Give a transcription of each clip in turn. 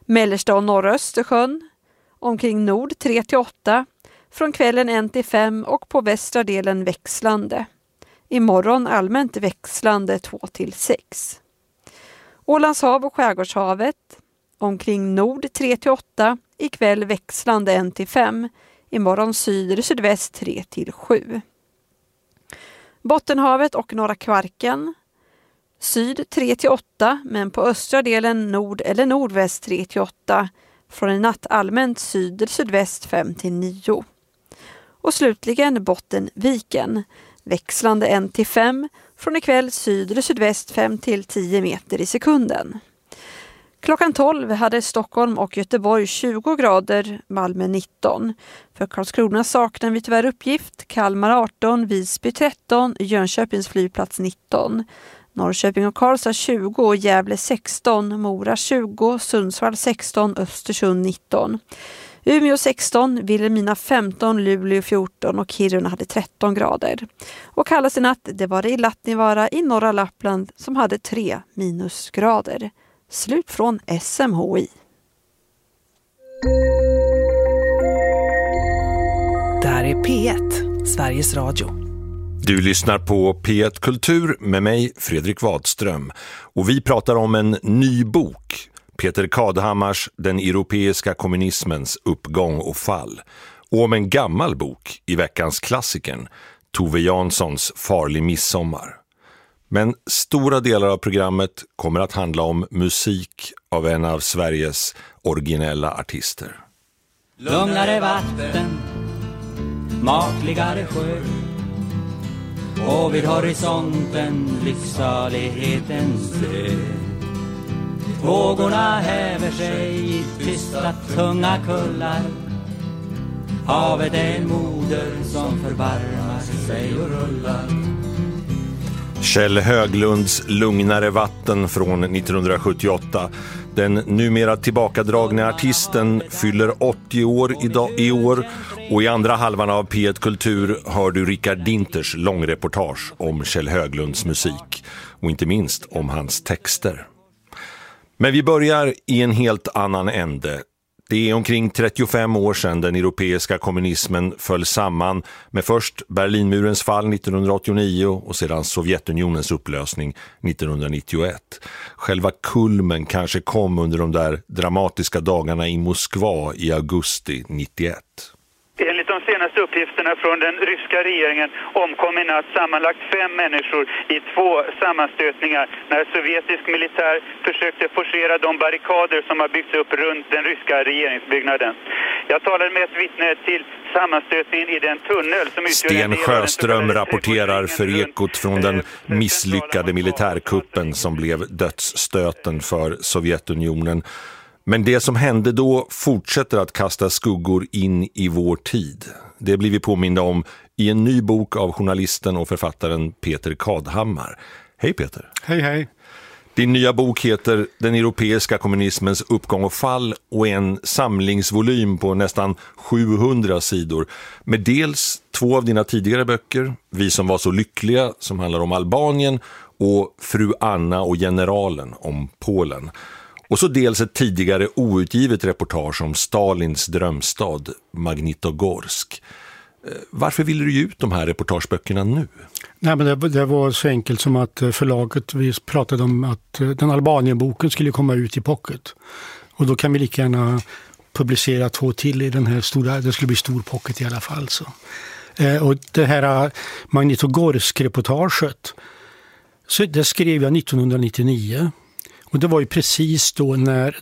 Mellersta och norra Östersjön omkring nord 3-8, från kvällen 1-5 och på västra delen växlande. Imorgon allmänt växlande 2-6. Ålandshav och Skärgårdshavet omkring nord 3-8, ikväll växlande 1-5, imorgon sydväst 3-7. Bottenhavet och norra Kvarken syd 3-8, men på östra delen nord eller nordväst 3-8, från en natt allmänt sydväst 5-9. Och slutligen Bottenviken växlande 1-5, från ikväll sydväst 5-10 meter i sekunden. Klockan 12 hade Stockholm och Göteborg 20 grader, Malmö 19. För Karlskrona saknar vi tyvärr uppgift, Kalmar 18, Visby 13, Jönköpings flygplats 19. Norrköping och Karlstad 20, Gävle 16, Mora 20, Sundsvall 16, Östersund 19. Umeå 16, Vilhelmina 15, Luleå 14 och Kiruna hade 13 grader. Och kallast i natt, det var det i Lattnivaara i norra Lappland som hade 3 minusgrader. Slut från SMHI. Det här är P1, Sveriges Radio. Du lyssnar på P1 Kultur med mig, Fredrik Wadström. Och vi pratar om en ny bok, Peter Kadhammars Den europeiska kommunismens uppgång och fall. Och om en gammal bok i veckans klassikern, Tove Janssons Farlig midsommar. Men stora delar av programmet kommer att handla om musik av en av Sveriges originella artister. Lugnare vatten, makligare sjö, och vid horisonten livssalighetens dö. Vågorna häver sig i tysta tunga kullar. Havet är en moder som förbarmar sig och rullar. Kjell Höglunds Lugnare vatten från 1978. Den numera tillbakadragna artisten fyller 80 år i år, och i andra halvan av P1 Kultur hör du Rickard Dinters långreportage om Kjell Höglunds musik och inte minst om hans texter. Men vi börjar i en helt annan ände. Det är omkring 35 år sedan den europeiska kommunismen föll samman med först Berlinmurens fall 1989 och sedan Sovjetunionens upplösning 1991. Själva kulmen kanske kom under de där dramatiska dagarna i Moskva i augusti 91. Enligt de senaste uppgifterna från den ryska regeringen omkom i natt sammanlagt 5 människor i 2 sammanstötningar när sovjetisk militär försökte forcera de barrikader som har byggts upp runt den ryska regeringsbyggnaden. Jag talade med ett vittne till sammanstötningen i den tunnel som utgör Sten Sjöström rapporterar för Ekot från den misslyckade militärkuppen som blev dödsstöten för Sovjetunionen. Men det som hände då fortsätter att kasta skuggor in i vår tid. Det blir vi påminda om i en ny bok av journalisten och författaren Peter Kadhammar. Hej Peter. Hej hej. Din nya bok heter Den europeiska kommunismens uppgång och fall och är en samlingsvolym på nästan 700 sidor. Med dels 2 av dina tidigare böcker, Vi som var så lyckliga, som handlar om Albanien, och Fru Anna och generalen om Polen. Och så dels ett tidigare outgivet reportage om Stalins drömstad, Magnitogorsk. Varför ville du ge ut de här reportageböckerna nu? Nej, men det var så enkelt som att förlaget, vi pratade om att den Albanien-boken skulle komma ut i pocket. Och då kan vi lika gärna publicera 2 till i den här stora, det skulle bli stor pocket i alla fall. Så. Och det här Magnitogorsk-reportaget, så det skrev jag 1999. Och det var ju precis då när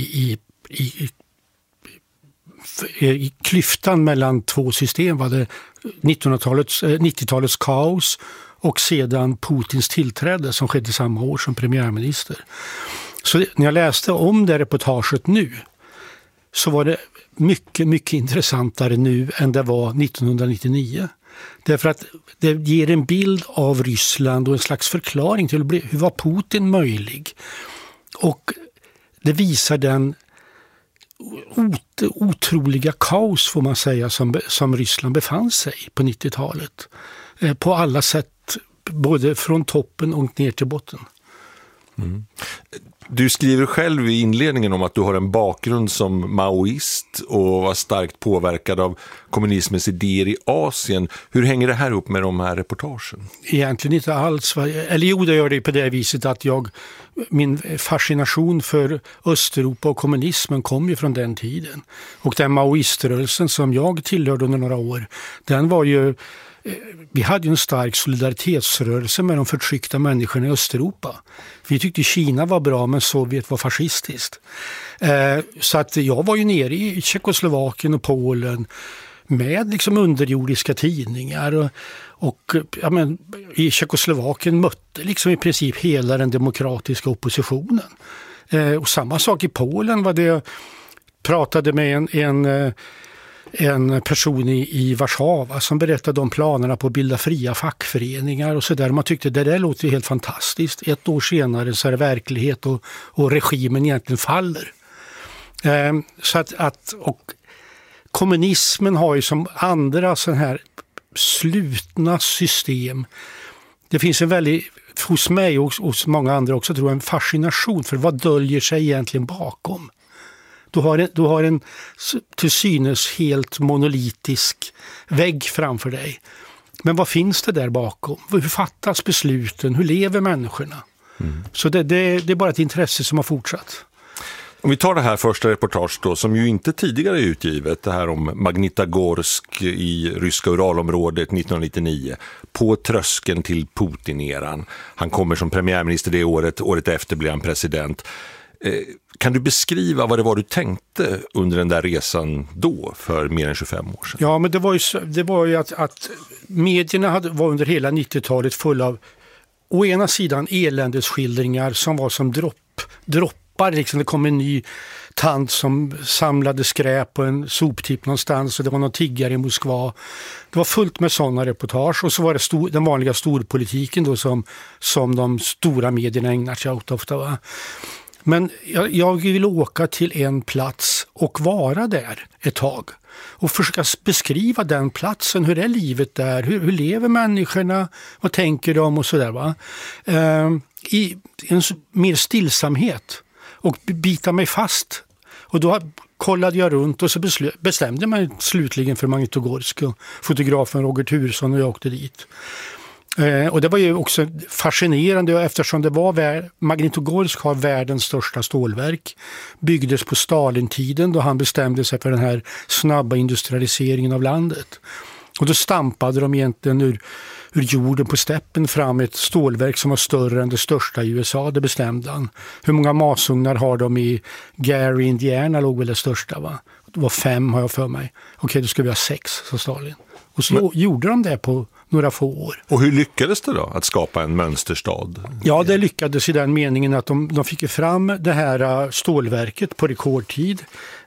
i klyftan mellan 2 system var det 90-talets kaos och sedan Putins tillträde som skedde samma år som premiärminister. Så när jag läste om det reportaget nu så var det mycket, mycket intressantare nu än det var 1999. Därför att det ger en bild av Ryssland och en slags förklaring till hur var Putin möjlig. Och det visar den otroliga kaos, får man säga, som Ryssland befann sig på 90-talet. På alla sätt, både från toppen och ner till botten. Mm. Du skriver själv i inledningen om att du har en bakgrund som maoist och var starkt påverkad av kommunismens idéer i Asien. Hur hänger det här upp med de här reportagen? Egentligen inte alls. Eller jo, det gör det på det viset att min fascination för Östeuropa och kommunismen kom ju från den tiden. Och den maoiströrelsen som jag tillhörde under några år, den var ju... Vi hade ju en stark solidaritetsrörelse med de förtryckta människorna i Östeuropa. Vi tyckte Kina var bra men Sovjet var fascistiskt. Så att jag var ju nere i Tjeckoslovakien och Polen med liksom underjordiska tidningar och i Tjeckoslovakien mötte liksom i princip hela den demokratiska oppositionen. Och samma sak i Polen var det, jag pratade med en person i Warszawa som berättade om planerna på att bilda fria fackföreningar och så där. Man tyckte det där låter helt fantastiskt. Ett år senare så är det verklighet och regimen egentligen faller. Så och kommunismen har ju som andra sån här slutna system. Det finns en väldigt, hos mig och hos många andra också tror jag, en fascination för vad döljer sig egentligen bakom. Du har en till synes helt monolitisk vägg framför dig. Men vad finns det där bakom? Hur fattas besluten? Hur lever människorna? Mm. Så det är bara ett intresse som har fortsatt. Om vi tar det här första reportage då, som ju inte tidigare är utgivet, det här om Magnitogorsk i ryska Uralområdet 1999, på tröskeln till Putin-eran. Han kommer som premiärminister det året efter blir han president. Kan du beskriva vad det var du tänkte under den där resan då för mer än 25 år sedan? Ja, men det var ju att medierna var under hela 90-talet full av å ena sidan eländesskildringar som var som droppar. Liksom det kom en ny tant som samlade skräp på en soptipp någonstans och det var någon tiggare i Moskva. Det var fullt med sådana reportage och så var det den vanliga storpolitiken då som de stora medierna ägnar sig åt ofta, va? Men jag vill åka till en plats och vara där ett tag. Och försöka beskriva den platsen. Hur är livet där? Hur lever människorna? Vad tänker de? Och sådär, va? I en mer stillsamhet. Och bita mig fast. Och då kollade jag runt och så bestämde jag mig slutligen för Magnitogorsk. Och fotografen Roger Turesson och jag åkte dit. Och det var ju också fascinerande eftersom det var Magnitogorsk har världens största stålverk. Byggdes på Stalin-tiden då han bestämde sig för den här snabba industrialiseringen av landet. Och då stampade de egentligen ur jorden på steppen fram ett stålverk som var större än det största i USA, det bestämde han. Hur många masugnar har de i Gary, Indiana låg väl det största, va? Det var 5 har jag för mig. Okej, då ska vi ha 6, sa Stalin. Och så gjorde de det på några få år. Och hur lyckades det då att skapa en mönsterstad? Ja, det lyckades i den meningen att de fick fram det här stålverket på rekordtid.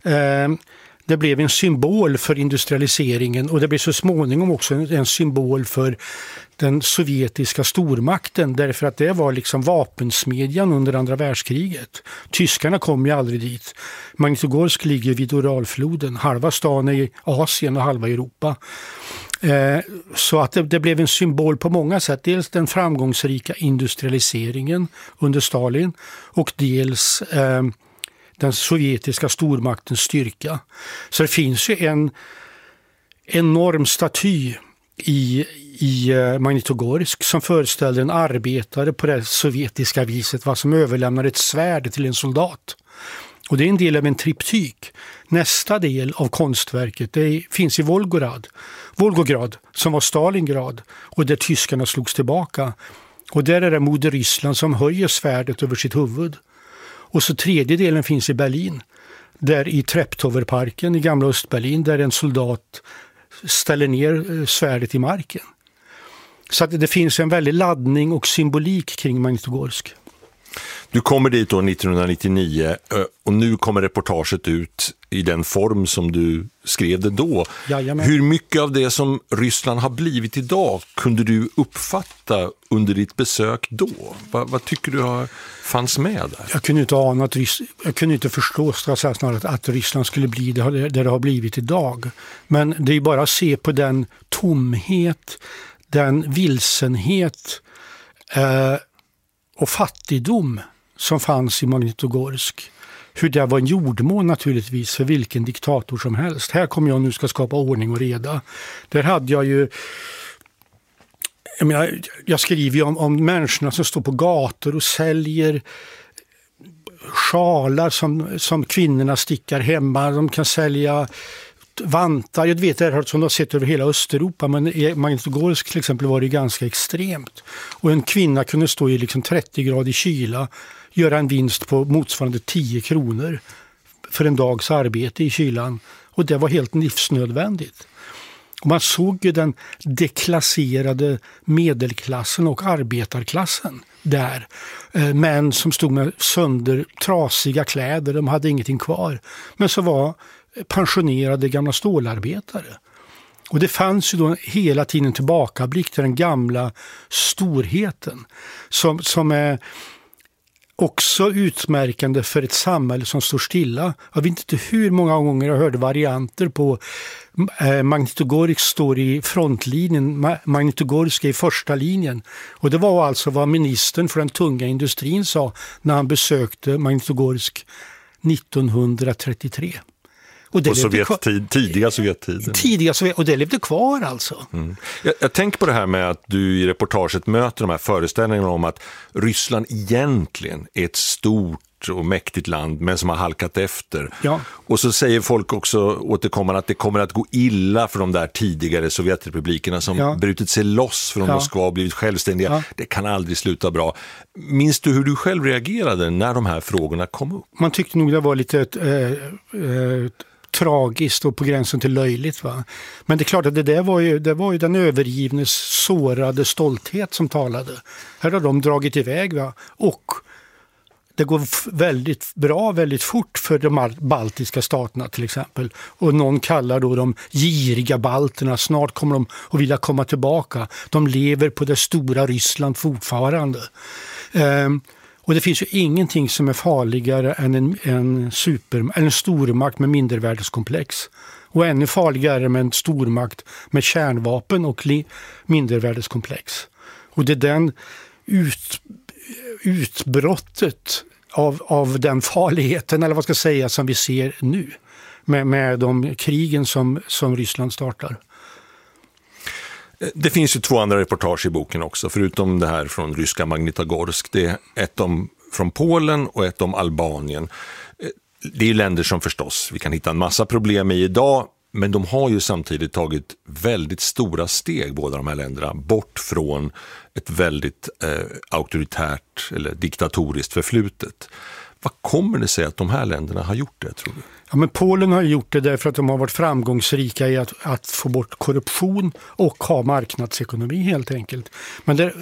Det blev en symbol för industrialiseringen och det blev så småningom också en symbol för den sovjetiska stormakten därför att det var liksom vapensmedjan under andra världskriget. Tyskarna kom ju aldrig dit. Magnitogorsk ligger vid Uralfloden, halva stan i Asien och halva Europa. Så att det blev en symbol på många sätt. Dels den framgångsrika industrialiseringen under Stalin och dels den sovjetiska stormaktens styrka. Så det finns ju en enorm staty i Magnitogorsk som föreställer en arbetare på det sovjetiska viset, vad som överlämnar ett svärd till en soldat. Och det är en del av en triptyk. Nästa del av konstverket finns i Volgograd som var Stalingrad och där tyskarna slogs tillbaka. Och där är det Moder Ryssland som höjer svärdet över sitt huvud. Och så tredje delen finns i Berlin, där i Treptowerparken i gamla Östberlin, där en soldat ställer ner svärdet i marken. Så att det finns en väldig laddning och symbolik kring Magnitogorsk. Du kommer dit då 1999 och nu kommer reportaget ut i den form som du skrev det då. Jajamän. Hur mycket av det som Ryssland har blivit idag kunde du uppfatta under ditt besök då? Vad tycker du fanns med där? Jag kunde inte ana jag kunde inte förstå att Ryssland skulle bli det det har blivit idag. Men det är bara att se på den tomhet, den vilsenhet och fattigdom som fanns i Magnitogorsk. Hur det var en jordmån naturligtvis för vilken diktator som helst. Här kommer jag nu ska skapa ordning och reda. Där hade jag ju... Jag skriver ju om människorna som står på gator och säljer sjalar som kvinnorna stickar hemma. De kan sälja vantar. Jag vet det som de har sett över hela Östeuropa, men i Magnitogorsk till exempel var det ganska extremt. Och en kvinna kunde stå i liksom 30 grader kyla, göra en vinst på motsvarande 10 kronor för en dags arbete i kylan. Och det var helt livsnödvändigt. Och man såg ju den deklasserade medelklassen och arbetarklassen där. Män som stod med sönder trasiga kläder, de hade ingenting kvar. Men så var pensionerade gamla stålarbetare. Och det fanns ju då hela tiden tillbakablick till den gamla storheten som är också utmärkande för ett samhälle som står stilla. Jag vet inte hur många gånger jag hörde varianter på Magnitogorsk står i frontlinjen, Magnitogorsk är i första linjen. Och det var alltså vad ministern för den tunga industrin sa när han besökte Magnitogorsk 1933. Och det tidiga Sovjettiden. Och det levde kvar alltså. Mm. Jag tänker på det här med att du i reportaget möter de här föreställningarna om att Ryssland egentligen är ett stort och mäktigt land men som har halkat efter. Ja. Och så säger folk också återkommande att det kommer att gå illa för de där tidigare Sovjetrepublikerna som brutit sig loss från Moskva och blivit självständiga. Ja. Det kan aldrig sluta bra. Minns du hur du själv reagerade när de här frågorna kom upp? Man tyckte nog det var lite tragiskt och på gränsen till löjligt. Va? Men det är klart att det var ju den övergivnes sårade stolthet som talade. Här har de dragit iväg. Va? Och det går väldigt bra, väldigt fort för de baltiska staterna till exempel. Och någon kallar då de giriga balterna. Snart kommer de att vilja komma tillbaka. De lever på det stora Ryssland fortfarande. Och det finns ju ingenting som är farligare än en stormakt med mindervärdeskomplex. Och ännu farligare med en stormakt med kärnvapen och mindervärdeskomplex. Och det är den utbrottet av den farligheten, eller vad ska jag säga, som vi ser nu. Med de krigen som Ryssland startar. Det finns ju 2 andra reportage i boken också, förutom det här från ryska Magnitogorsk. Det är ett från Polen och ett om Albanien. Det är länder som förstås vi kan hitta en massa problem i idag, men de har ju samtidigt tagit väldigt stora steg, båda de här länderna, bort från ett väldigt auktoritärt eller diktatoriskt förflutet. Vad kommer det sig att de här länderna har gjort det, tror du? Ja, men Polen har gjort det därför att de har varit framgångsrika i att få bort korruption och ha marknadsekonomi helt enkelt. Men det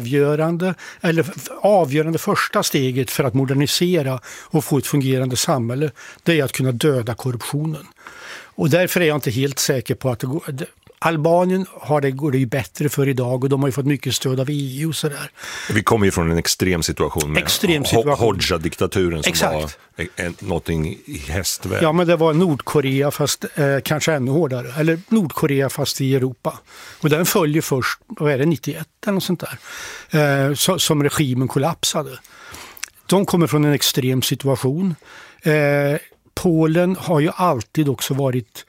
avgörande första steget för att modernisera och få ett fungerande samhälle, det är att kunna döda korruptionen. Och därför är jag inte helt säker på att det går... Albanien går det ju bättre för idag och de har ju fått mycket stöd av EU och sådär. Vi kommer ju från en extrem situation med Hodja-diktaturen som Exakt. var någonting i hästväg. Ja, men det var Nordkorea fast kanske ännu hårdare. Eller Nordkorea fast i Europa. Och den följer först, vad är det, 91 eller något sånt där. Som regimen kollapsade. De kommer från en extrem situation. Polen har ju alltid också varit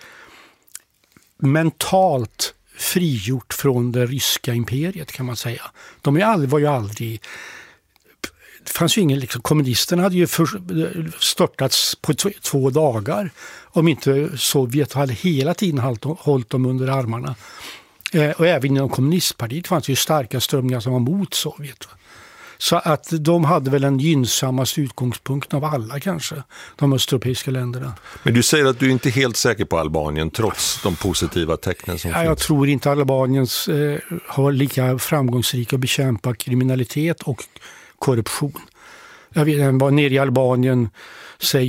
mentalt frigjort från det ryska imperiet, kan man säga. Var ju aldrig... Det fanns ju ingen... kommunisterna hade ju störtats på 2 dagar om inte Sovjet hade hela tiden hållit dem under armarna. Och även inom kommunistpartiet fanns ju starka strömningar som var mot Sovjet. Så att de hade väl en gynnsammaste utgångspunkt av alla kanske, de östeuropeiska länderna. Men du säger att du inte är helt säker på Albanien trots de positiva tecknen som finns. Jag tror inte Albanien har lika framgångsrika att bekämpa kriminalitet och korruption. Jag var nere i Albanien, säg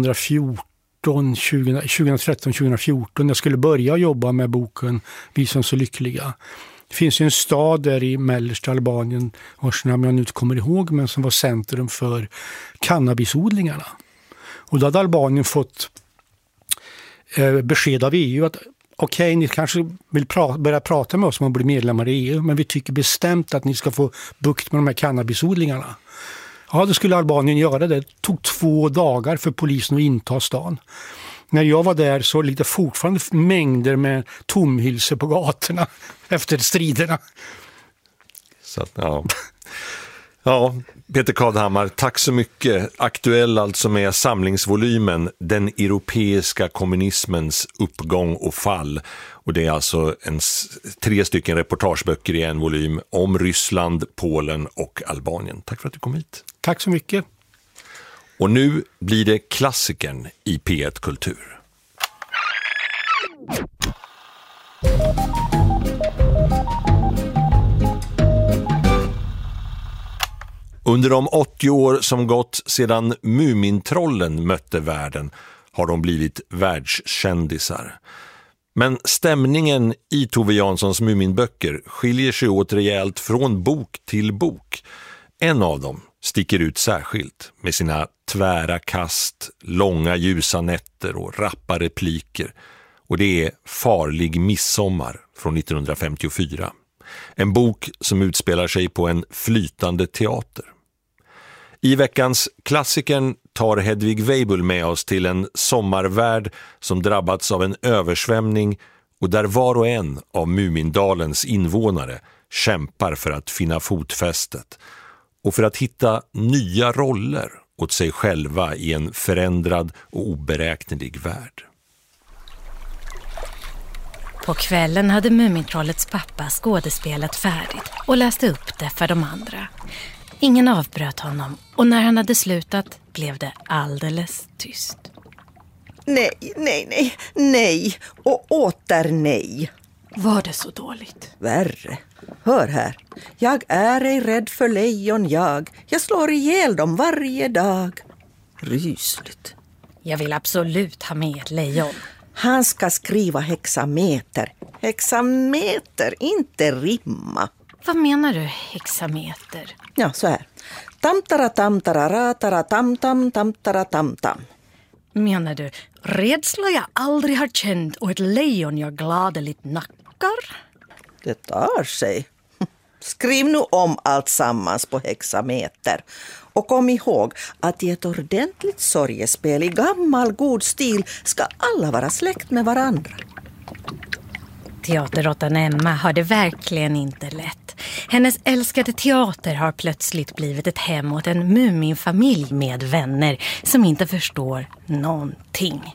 2013-2014. Jag skulle börja jobba med boken Vi som så lyckliga. Det finns ju en stad där i mellersta Albanien, vars namn jag nu inte kommer ihåg, men som var centrum för cannabisodlingarna. Och då hade Albanien fått besked av EU att okej, ni kanske vill börja prata med oss om att bli medlemmar i EU, men vi tycker bestämt att ni ska få bukt med de här cannabisodlingarna. Ja, det skulle Albanien göra. Det tog 2 dagar för polisen att inta stan. När jag var där så lite fortfarande mängder med tomhylsor på gatorna efter striderna. Så att, ja. Ja, Peter Kadhammar, tack så mycket. Aktuell alltså med samlingsvolymen Den europeiska kommunismens uppgång och fall. Och det är alltså 3 stycken reportageböcker i en volym om Ryssland, Polen och Albanien. Tack för att du kom hit. Tack så mycket. Och nu blir det klassikern i P1 Kultur. Under de 80 år som gått sedan Mumintrollen mötte världen har de blivit världskändisar. Men stämningen i Tove Janssons Muminböcker skiljer sig åt rejält från bok till bok. En av dem sticker ut särskilt med sina tvära kast, långa ljusa nätter och rappa repliker. Och det är Farlig midsommar från 1954. En bok som utspelar sig på en flytande teater. I veckans klassikern tar Hedvig Weibel med oss till en sommarvärld som drabbats av en översvämning och där var och en av Mumindalens invånare kämpar för att finna fotfästet och för att hitta nya roller åt sig själva i en förändrad och oberäknelig värld. På kvällen hade Mumintrollets pappa skådespelat färdigt och läste upp det för de andra. Ingen avbröt honom och när han hade slutat blev det alldeles tyst. Nej och åter nej. Var det så dåligt? Värre. Hör här. Jag är ej rädd för lejon jag slår ihjäl dem varje dag. Rysligt. Jag vill absolut ha med ett lejon. Han ska skriva hexameter. Hexameter, inte rimma. Vad menar du, hexameter? Ja, så här. Tamtara tamtara ratara tamtam tamtara tamtam. Menar du rädsla jag aldrig har känt och ett lejon jag gladeligt nackar? Det tar sig. Skriv nu om allt sammans på hexameter. Och kom ihåg att i ett ordentligt sorgespel i gammal god stil ska alla vara släkt med varandra. Teaterråttan Emma har det verkligen inte lätt. Hennes älskade teater har plötsligt blivit ett hem åt en muminfamilj med vänner som inte förstår någonting.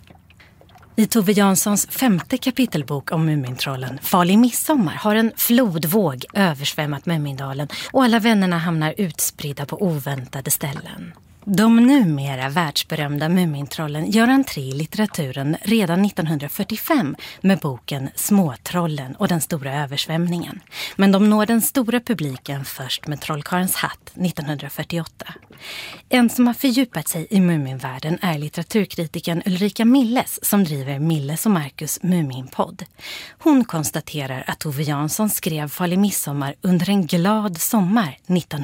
I Tove Janssons 5:e kapitelbok om Mumintrollen, Farlig midsommar, har en flodvåg översvämmat Mumindalen och alla vännerna hamnar utspridda på oväntade ställen. De numera världsberömda Mumintrollen gör entré i litteraturen redan 1945 med boken Småtrollen och den stora översvämningen. Men de når den stora publiken först med Trollkarlens hatt 1948. En som har fördjupat sig i Muminvärlden är litteraturkritiken Ulrika Milles som driver Milles och Marcus Muminpodd. Hon konstaterar att Tove Jansson skrev Farlig midsommar under en glad sommar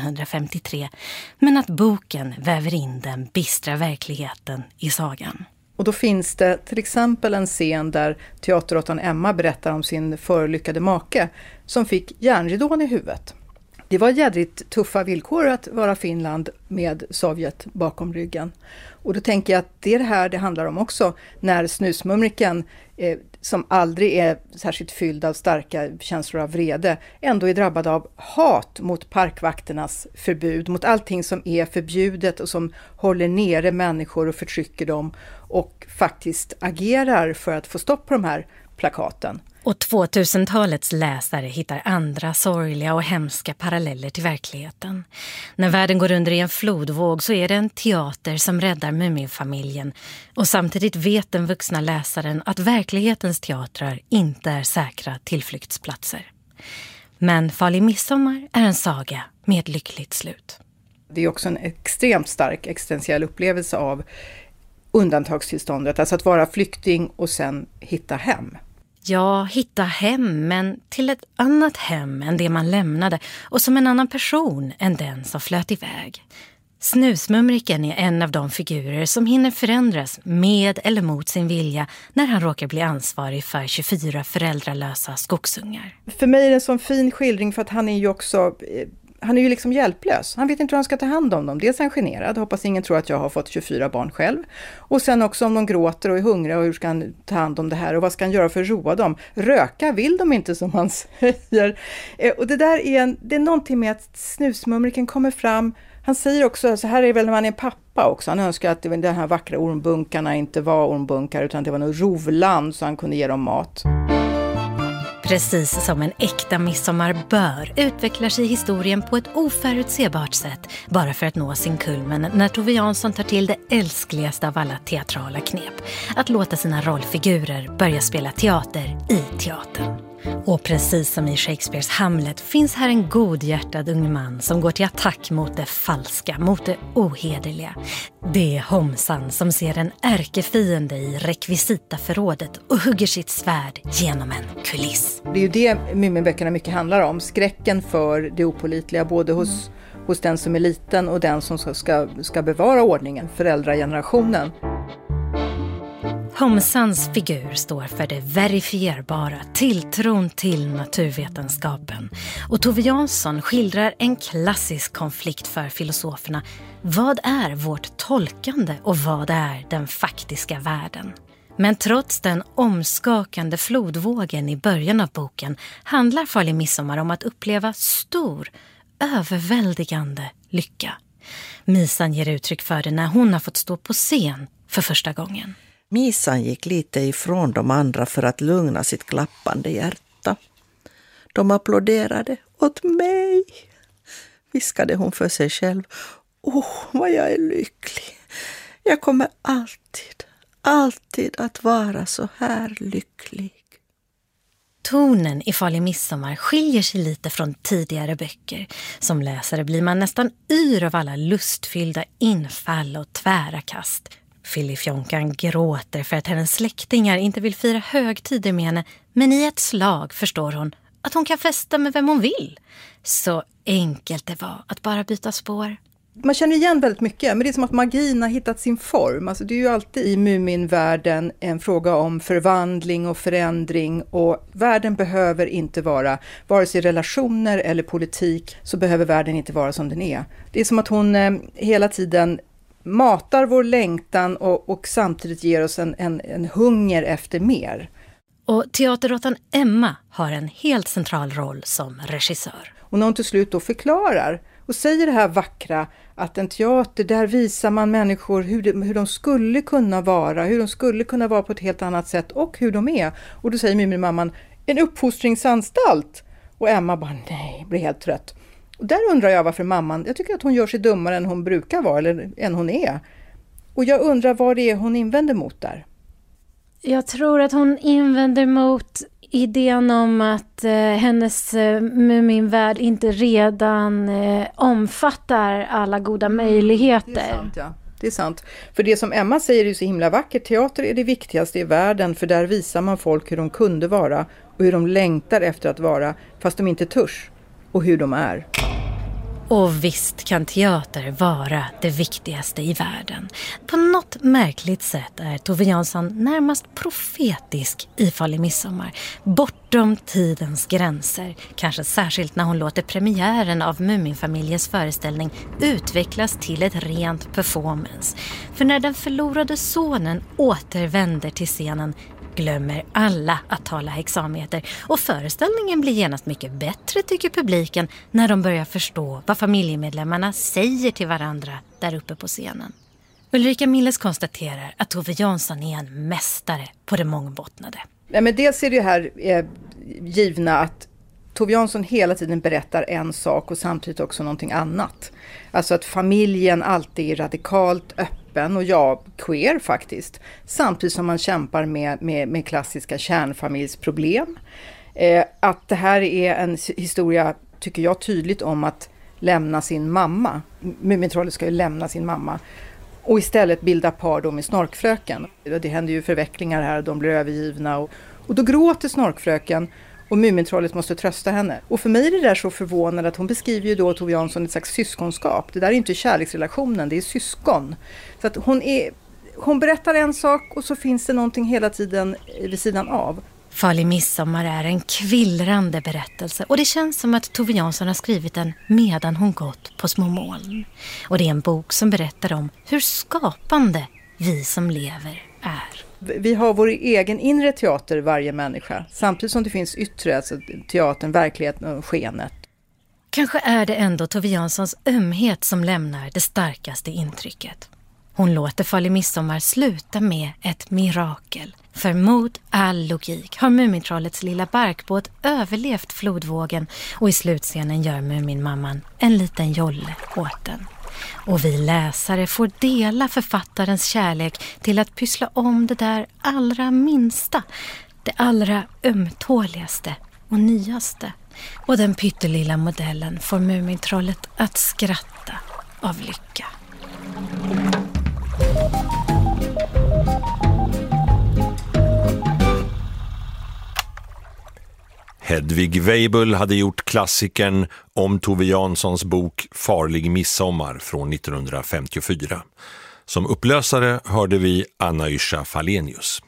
1953 men att boken väver in den bistra verkligheten i sagan. Och då finns det till exempel en scen där teaterråttan Emma berättar om sin förolyckade make som fick järnridån i huvudet. Det var jädrigt tuffa villkor att vara Finland med Sovjet bakom ryggen. Och då tänker jag att det är det här det handlar om också när Snusmumriken som aldrig är särskilt fylld av starka känslor av vrede ändå är drabbad av hat mot parkvakternas förbud, mot allting som är förbjudet och som håller nere människor och förtrycker dem och faktiskt agerar för att få stopp på de här plakaten. Och 2000-talets läsare hittar andra sorgliga och hemska paralleller till verkligheten. När världen går under i en flodvåg så är det en teater som räddar Muminfamiljen. Och samtidigt vet den vuxna läsaren att verklighetens teatrar inte är säkra tillflyktsplatser. Men Farlig midsommar är en saga med ett lyckligt slut. Det är också en extremt stark existentiell upplevelse av undantagstillståndet. Alltså att vara flykting och sen hitta hem. Ja, hitta hem, men till ett annat hem än det man lämnade och som en annan person än den som flöt iväg. Snusmumriken är en av de figurer som hinner förändras med eller mot sin vilja när han råkar bli ansvarig för 24 föräldralösa skogsungar. För mig är det en sån fin skildring för att han är ju också han är ju liksom hjälplös. Han vet inte hur han ska ta hand om dem. Dels är han generad, hoppas ingen tror att jag har fått 24 barn själv. Och sen också om de gråter och är hungriga och hur ska han ta hand om det här och vad ska han göra för att roa dem? Röka vill de inte som han säger. Och det där det är någonting med att snusmumriken kommer fram. Han säger också, så här är väl när man är pappa också. Han önskar att de här vackra ormbunkarna inte var ormbunkar utan det var något rovland så han kunde ge dem mat. Precis som en äkta midsommar bör utvecklar sig historien på ett oförutsebart sätt bara för att nå sin kulmen när Tove Jansson tar till det älskligaste av alla teatrala knep. Att låta sina rollfigurer börja spela teater i teatern. Och precis som i Shakespeares Hamlet finns här en godhjärtad ung man som går till attack mot det falska, mot det ohederliga. Det är Homsan som ser en ärkefiende i rekvisitaförrådet och hugger sitt svärd genom en kuliss. Det är ju det Muminböckerna mycket handlar om. Skräcken för det opålitliga både hos den som är liten och den som ska bevara ordningen, föräldragenerationen. Homsans figur står för det verifierbara, tilltron till naturvetenskapen. Och Tove Jansson skildrar en klassisk konflikt för filosoferna. Vad är vårt tolkande och vad är den faktiska världen? Men trots den omskakande flodvågen i början av boken handlar Farlig midsommar om att uppleva stor, överväldigande lycka. Misan ger uttryck för det när hon har fått stå på scen för första gången. Misan gick lite ifrån de andra för att lugna sitt klappande hjärta. De applåderade åt mig, viskade hon för sig själv. Vad jag är lycklig. Jag kommer alltid att vara så här lycklig. Tonen i Farlig midsommar skiljer sig lite från tidigare böcker. Som läsare blir man nästan yr av alla lustfyllda infall och tvära kast. Filifjonkan gråter för att hennes släktingar inte vill fira högtider med henne, men i ett slag förstår hon att hon kan festa med vem hon vill. Så enkelt det var att bara byta spår. Man känner igen väldigt mycket, men det är som att magin har hittat sin form. Alltså det är ju alltid i Muminvärlden en fråga om förvandling och förändring, och världen behöver inte vara, vare sig relationer eller politik, så behöver världen inte vara som den är. Det är som att hon hela tiden matar vår längtan och samtidigt ger oss en hunger efter mer. Och teaterråttan Emma har en helt central roll som regissör. Och när hon till slut då förklarar och säger det här vackra, att en teater, där visar man människor hur de skulle kunna vara, hur de skulle kunna vara på ett helt annat sätt och hur de är. Och då säger Muminmamman, en uppfostringsanstalt. Och Emma bara, nej, blir helt trött. Och där undrar jag varför mamman, jag tycker att hon gör sig dummare än hon brukar vara, eller än hon är. Och jag undrar vad det är hon invänder mot där. Jag tror att hon invänder mot idén om att hennes Muminvärld inte redan omfattar alla goda möjligheter. Det är sant, ja. Det är sant. För det som Emma säger är ju så himla vackert. Teater är det viktigaste i världen, för där visar man folk hur de kunde vara och hur de längtar efter att vara, fast de inte törs, och hur de är. Och visst kan teater vara det viktigaste i världen. På något märkligt sätt är Tove Jansson närmast profetisk i Farlig midsommar. Bortom tidens gränser. Kanske särskilt när hon låter premiären av Muminfamiljens föreställning utvecklas till ett rent performance. För när den förlorade sonen återvänder till scenen glömmer alla att tala hexameter, och föreställningen blir genast mycket bättre, tycker publiken, när de börjar förstå vad familjemedlemmarna säger till varandra där uppe på scenen. Ulrika Milles konstaterar att Tove Jansson är en mästare på det mångbottnade. Nej, men dels är det här givna att Tove Jansson hela tiden berättar en sak och samtidigt också någonting annat. Alltså att familjen alltid är radikalt öppen, och jag queer faktiskt. Samtidigt som man kämpar med klassiska kärnfamiljsproblem. Att det här är en historia, tycker jag, tydligt om att lämna sin mamma. Mumintrollet ska ju lämna sin mamma. Och istället bilda par då med Snorkfröken. Det händer ju förvecklingar här, de blir övergivna. Och då gråter Snorkfröken. Och Mumintrollet måste trösta henne. Och för mig är det där så förvånande att hon beskriver ju då Tove Jansson ett slags syskonskap. Det där är inte kärleksrelationen, det är syskon. Så att hon berättar en sak och så finns det någonting hela tiden vid sidan av. Farlig midsommar är en kvillrande berättelse och det känns som att Tove Jansson har skrivit den medan hon gått på små moln. Och det är en bok som berättar om hur skapande vi som lever är. Vi har vår egen inre teater, varje människa, samtidigt som det finns yttre, alltså teatern, verkligheten och skenet. Kanske är det ändå Tove Janssons ömhet som lämnar det starkaste intrycket. Hon låter Farlig midsommar sluta med ett mirakel. För mot all logik har Mumintrollets lilla barkbåt överlevt flodvågen och i slutscenen gör Muminmamman en liten jolle åt den. Och vi läsare får dela författarens kärlek till att pyssla om det där allra minsta, det allra ömtåligaste och nyaste. Och den pyttelilla modellen får Mumintrollet att skratta av lycka. Hedvig Weibel hade gjort klassikern om Tove Janssons bok Farlig midsommar från 1954. Som upplösare hörde vi Anna Yrsa Falenius.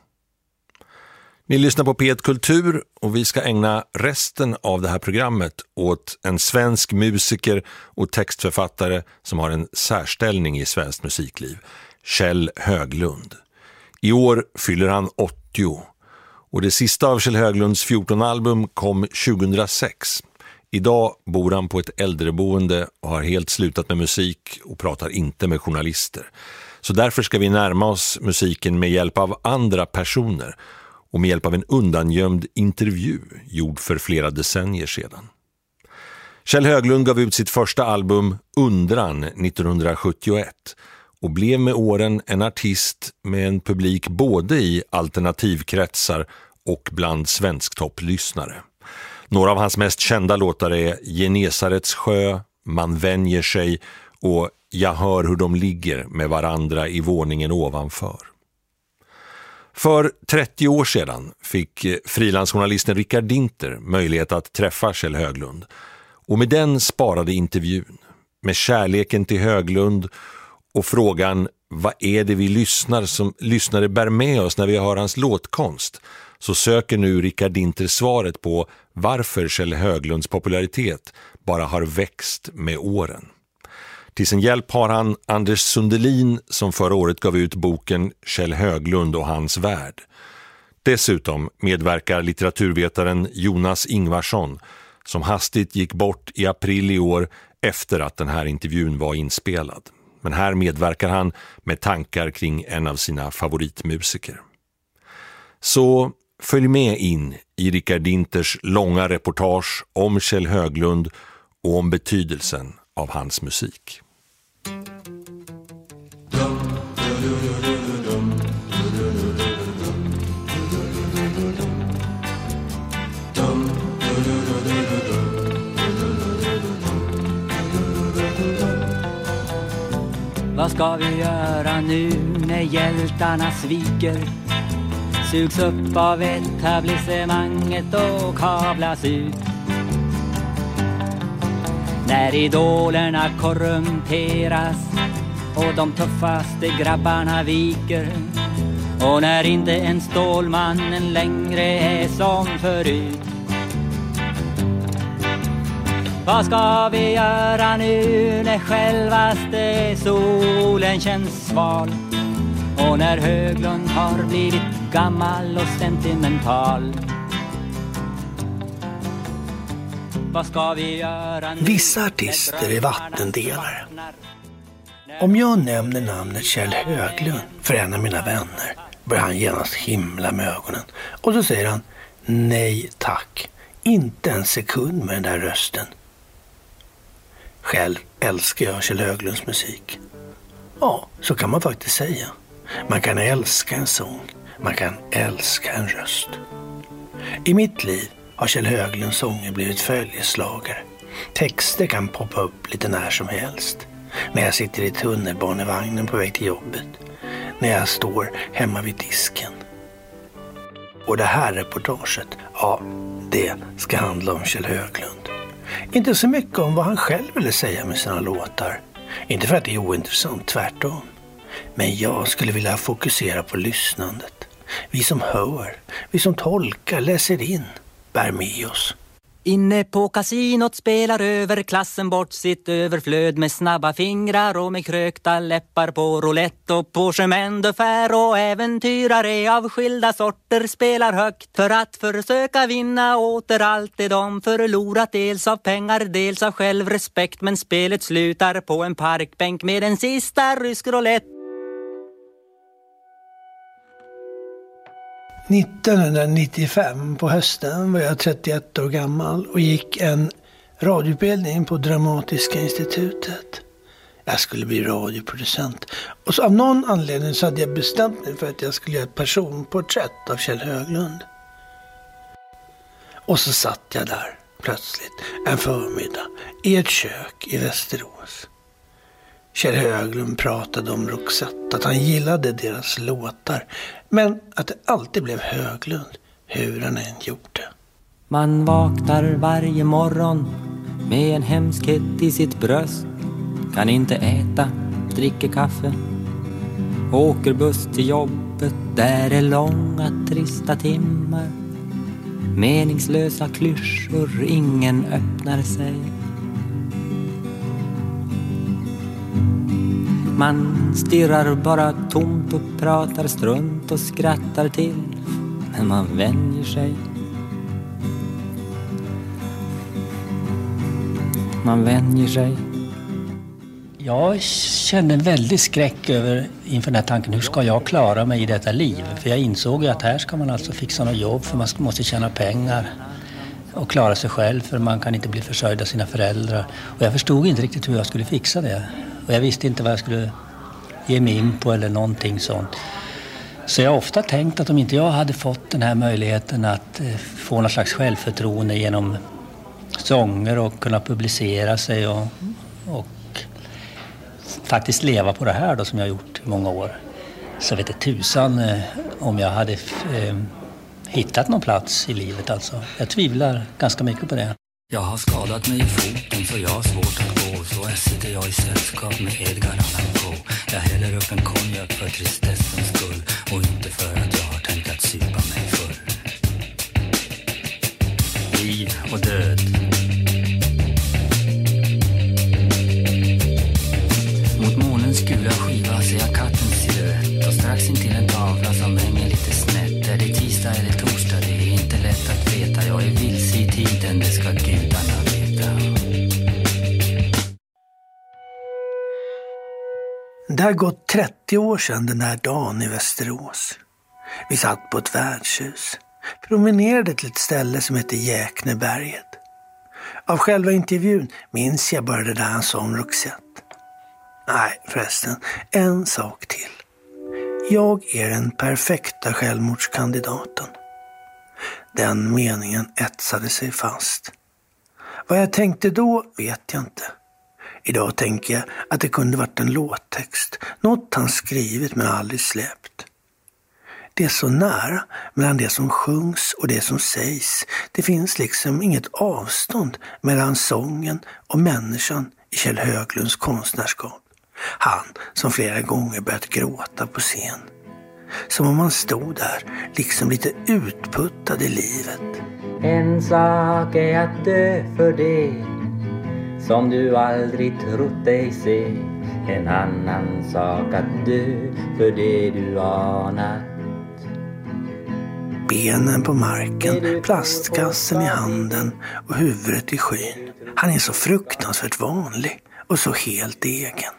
Ni lyssnar på P1 Kultur och vi ska ägna resten av det här programmet åt en svensk musiker och textförfattare som har en särställning i svenskt musikliv, Kjell Höglund. I år fyller han 80 och det sista av Kjell Höglunds 14 album kom 2006. Idag bor han på ett äldreboende och har helt slutat med musik och pratar inte med journalister. Så därför ska vi närma oss musiken med hjälp av andra personer och med hjälp av en undangömd intervju gjord för flera decennier sedan. Kjell Höglund gav ut sitt första album Undran 1971 och blev med åren en artist med en publik både i alternativkretsar och bland svensktopplyssnare. Några av hans mest kända låtar är Genesarets sjö, Man vänjer sig och Jag hör hur de ligger med varandra i våningen ovanför. För 30 år sedan fick frilansjournalisten Rickard Dinter möjlighet att träffa Kjell Höglund. Och med den sparade intervjun, med kärleken till Höglund och frågan vad är det vi lyssnare bär med oss när vi hör hans låtkonst, så söker nu Rickard Dinter svaret på varför Kjell Höglunds popularitet bara har växt med åren. Till sin hjälp har han Anders Sundelin som förra året gav ut boken Kjell Höglund och hans värld. Dessutom medverkar litteraturvetaren Jonas Ingvarsson som hastigt gick bort i april i år efter att den här intervjun var inspelad. Men här medverkar han med tankar kring en av sina favoritmusiker. Så följ med in i Rickard Dinters långa reportage om Kjell Höglund och om betydelsen av hans musik. Vad ska vi göra nu när hjältarna sviker? Sugs upp av etablissemanget och kablas ut. När idolerna korrumperas och de tuffaste grabbarna viker. Och när inte en Stålmannen längre är som förut. Vad ska vi göra nu när självaste solen känns sval? Och när Höglund har blivit gammal och sentimental? Vad ska vi göra nu? Vissa artister är vattendelare. Om jag nämner namnet Kjell Höglund för en av mina vänner börjar han genast himla med ögonen. Och så säger han, nej tack, inte en sekund med den där rösten. Själv älskar jag Kjell Höglunds musik. Ja, så kan man faktiskt säga. Man kan älska en sång, man kan älska en röst. I mitt liv har Kjell Höglunds sånger blivit följeslagare. Texter kan poppa upp lite när som helst. När jag sitter i tunnelbanevagnen på väg till jobbet. När jag står hemma vid disken. Och det här reportaget, ja, det ska handla om Kjell Höglund. Inte så mycket om vad han själv ville säga med sina låtar. Inte för att det är ointressant, tvärtom. Men jag skulle vilja fokusera på lyssnandet. Vi som hör, vi som tolkar, läser in, bär med oss. Inne på kasinot spelar överklassen bort sitt överflöd med snabba fingrar och med krökta läppar på roulette och på chemin de fer, och äventyrare av skilda sorter spelar högt för att försöka vinna åter allt det de förlorat, dels av pengar, dels av självrespekt, men spelet slutar på en parkbänk med en sista rysk roulette. 1995 på hösten var jag 31 år gammal och gick en radioutbildning på Dramatiska institutet. Jag skulle bli radioproducent. Och så av någon anledning så hade jag bestämt mig för att jag skulle göra ett personporträtt av Kjell Höglund. Och så satt jag där plötsligt en förmiddag i ett kök i Västerås. Kjell Höglund pratade om Roxette, att han gillade deras låtar, men att det alltid blev Höglund, hur han än gjorde. Man vaknar varje morgon med en hemskhet i sitt bröst, kan inte äta, dricker kaffe, åker buss till jobbet, där är långa trista timmar, meningslösa klyschor, ingen öppnar sig. Man stirrar bara tomt och pratar strunt och skrattar till, men man vänjer sig. Man vänjer sig. Jag kände en väldig skräck inför den här tanken, hur ska jag klara mig i detta liv? För jag insåg ju att här ska man alltså fixa något jobb, för man måste tjäna pengar och klara sig själv, för man kan inte bli försörjd av sina föräldrar. Och jag förstod inte riktigt hur jag skulle fixa det. Och jag visste inte vad jag skulle ge mig in på eller någonting sånt. Så jag har ofta tänkt att om inte jag hade fått den här möjligheten att få någon slags självförtroende genom sånger och kunna publicera sig och faktiskt leva på det här då, som jag har gjort i många år. Så vet jag tusan om jag hade hittat någon plats i livet alltså. Jag tvivlar ganska mycket på det. Jag har skadat mig i foten så jag har svårt att gå, så här sitter jag i sällskap med Edgar Allan Poe. Jag häller upp en konjak för tristessens skull och inte för att jag har tänkt att supa mig full. Liv och död. Mot månens gula skiva ser jag kattens silhuett, och strax in till en tavla som hänger lite snett. Är det tisdag eller torsdag? Det är inte lätt att veta. Jag är vilse i tiden, det ska gudarna veta. Det har gått 30 år sedan den här dagen i Västerås. Vi satt på ett värdshus, promenerade till ett ställe som heter Jäkneberget. Av själva intervjun minns jag bara det där han sa om Roxette. Nej, förresten, en sak till. Jag är den perfekta självmordskandidaten. Den meningen etsade sig fast. Vad jag tänkte då vet jag inte. Idag tänker jag att det kunde varit en låttext. Något han skrivit men aldrig släppt. Det är så nära mellan det som sjungs och det som sägs. Det finns liksom inget avstånd mellan sången och människan i Kjell Höglunds konstnärskap. Han som flera gånger börjat gråta på scen. Som om man stod där, liksom lite utputtad i livet. En sak är att dö för det som du aldrig trott dig se. En annan sak att dö för det du anat. Benen på marken, plastkassen i handen och huvudet i skyn. Han är så fruktansvärt vanlig och så helt egen.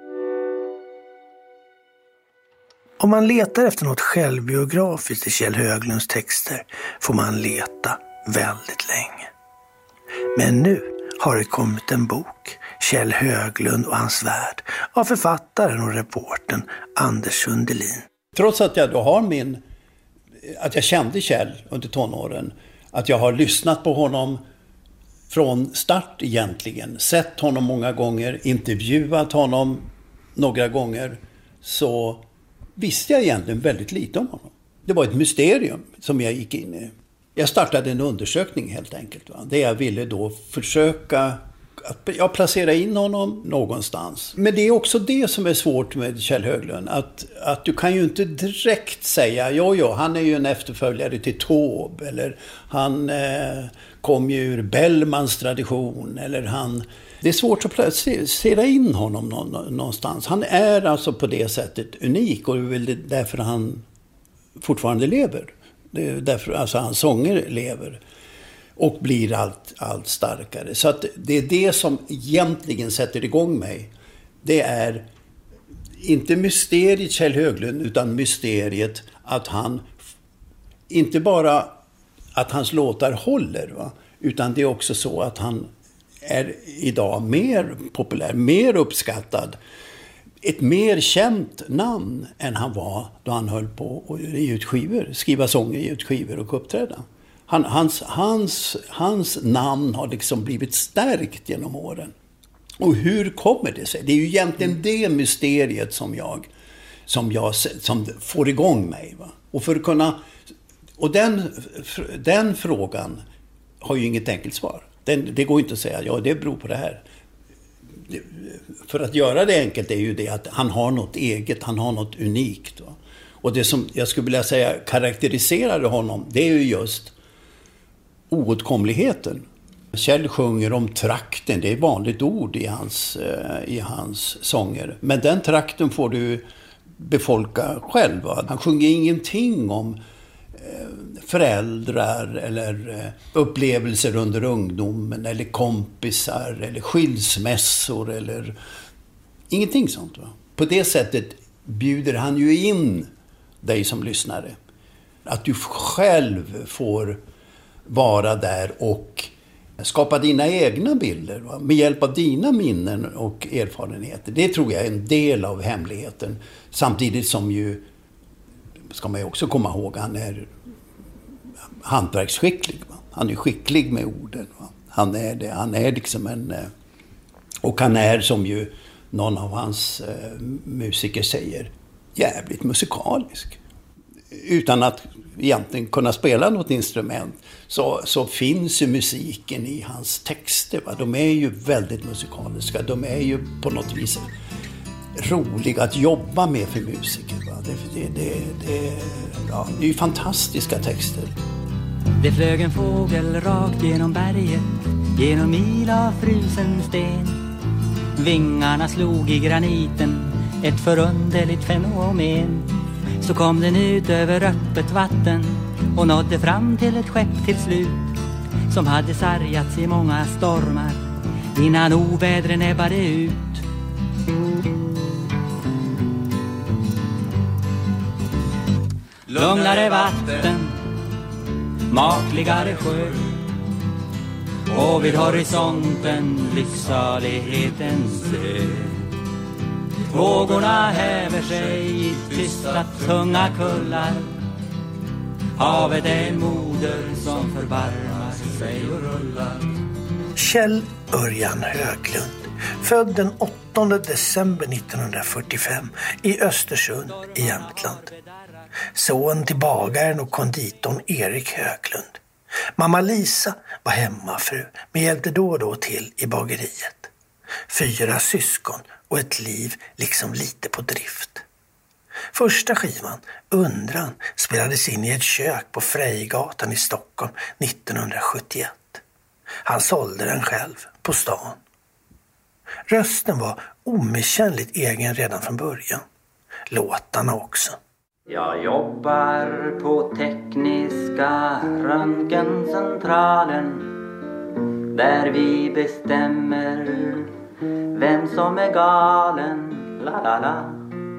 Om man letar efter något självbiografiskt i Kjell Höglunds texter får man leta väldigt länge. Men nu har det kommit en bok, Kjell Höglund och hans värld, av författaren och reportern Anders Sundelin. Trots att jag då har att jag kände Kjell under tonåren, att jag har lyssnat på honom från start egentligen, sett honom många gånger, intervjuat honom några gånger, så visste jag egentligen väldigt lite om honom. Det var ett mysterium som jag gick in i. Jag startade en undersökning helt enkelt. Det jag ville då försöka jag placerar in honom någonstans. Men det är också det som är svårt med Kjell Höglund. Att du kan ju inte direkt säga, jo, han är ju en efterföljare till Taube. Eller han kom ju ur Bellmans tradition. Eller det är svårt att placera in honom någonstans. Han är alltså på det sättet unik, och det är väl därför han fortfarande lever. Det är därför alltså hans sånger lever. Och blir allt starkare. Så att det är det som egentligen sätter igång mig. Det är inte mysteriet Kjell Höglund, utan mysteriet att han, inte bara att hans låtar håller, va? Utan det är också så att han är idag mer populär, mer uppskattad. Ett mer känt namn än han var då han höll på att ge ut skivor, skriva sånger, ge ut skivor och uppträda. Hans namn har liksom blivit stärkt genom åren. Och hur kommer det sig? Det är ju egentligen det mysteriet som får igång mig. Va? Och för att kunna... Och den frågan har ju inget enkelt svar. Det går inte att säga, ja, det beror på det här. För att göra det enkelt är ju det att han har något eget, han har något unikt. Va? Och det som jag skulle vilja säga karaktäriserade honom, det är ju just oåtkomligheten. Kjell sjunger om trakten, det är ett vanligt ord i hans sånger. Men den trakten får du befolka själv. Va? Han sjunger ingenting om föräldrar eller upplevelser under ungdomen eller kompisar eller skilsmässor eller ingenting sånt. Va? På det sättet bjuder han ju in dig som lyssnare. Att du själv får vara där och skapa dina egna bilder, va? Med hjälp av dina minnen och erfarenheter. Det tror jag är en del av hemligheten. Samtidigt som ju, ska man ju också komma ihåg, han är hantverksskicklig. Va? Han är skicklig med orden. Va? Han är liksom en... Och han är, som ju någon av hans musiker säger, jävligt musikalisk. Utan att egentligen kunna spela något instrument så finns ju musiken i hans texter. Va? De är ju väldigt musikaliska. De är ju på något vis roliga att jobba med för musiker. Va? Det är ju fantastiska texter. Det flög en fågel rakt genom berget, genom mil av frusen sten. Vingarna slog i graniten, ett förunderligt fenomen. Så kom den ut över öppet vatten och nådde fram till ett skepp till slut, som hade sargats i många stormar innan ovädren ebbade ut. Lugnare vatten, makligare sjö, och vid horisonten lycksalighetens ö. Vågorna häver sig i tysta tunga kullar. Havet är en moder som förbarmar sig och rullar. Kjell Örjan Höglund, född den 8 december 1945 i Östersund i Jämtland. Son till bagaren och konditorn Erik Höglund. Mamma Lisa var hemmafru men hjälpte då och då till i bageriet. 4 syskon och ett liv liksom lite på drift. Första skivan, Undran, spelades in i ett kök på Frejgatan i Stockholm 1971. Han sålde den själv på stan. Rösten var omisskännligt egen redan från början. Låtarna också. Jag jobbar på tekniska röntgencentralen, där vi bestämmer vem som är galen, la la la.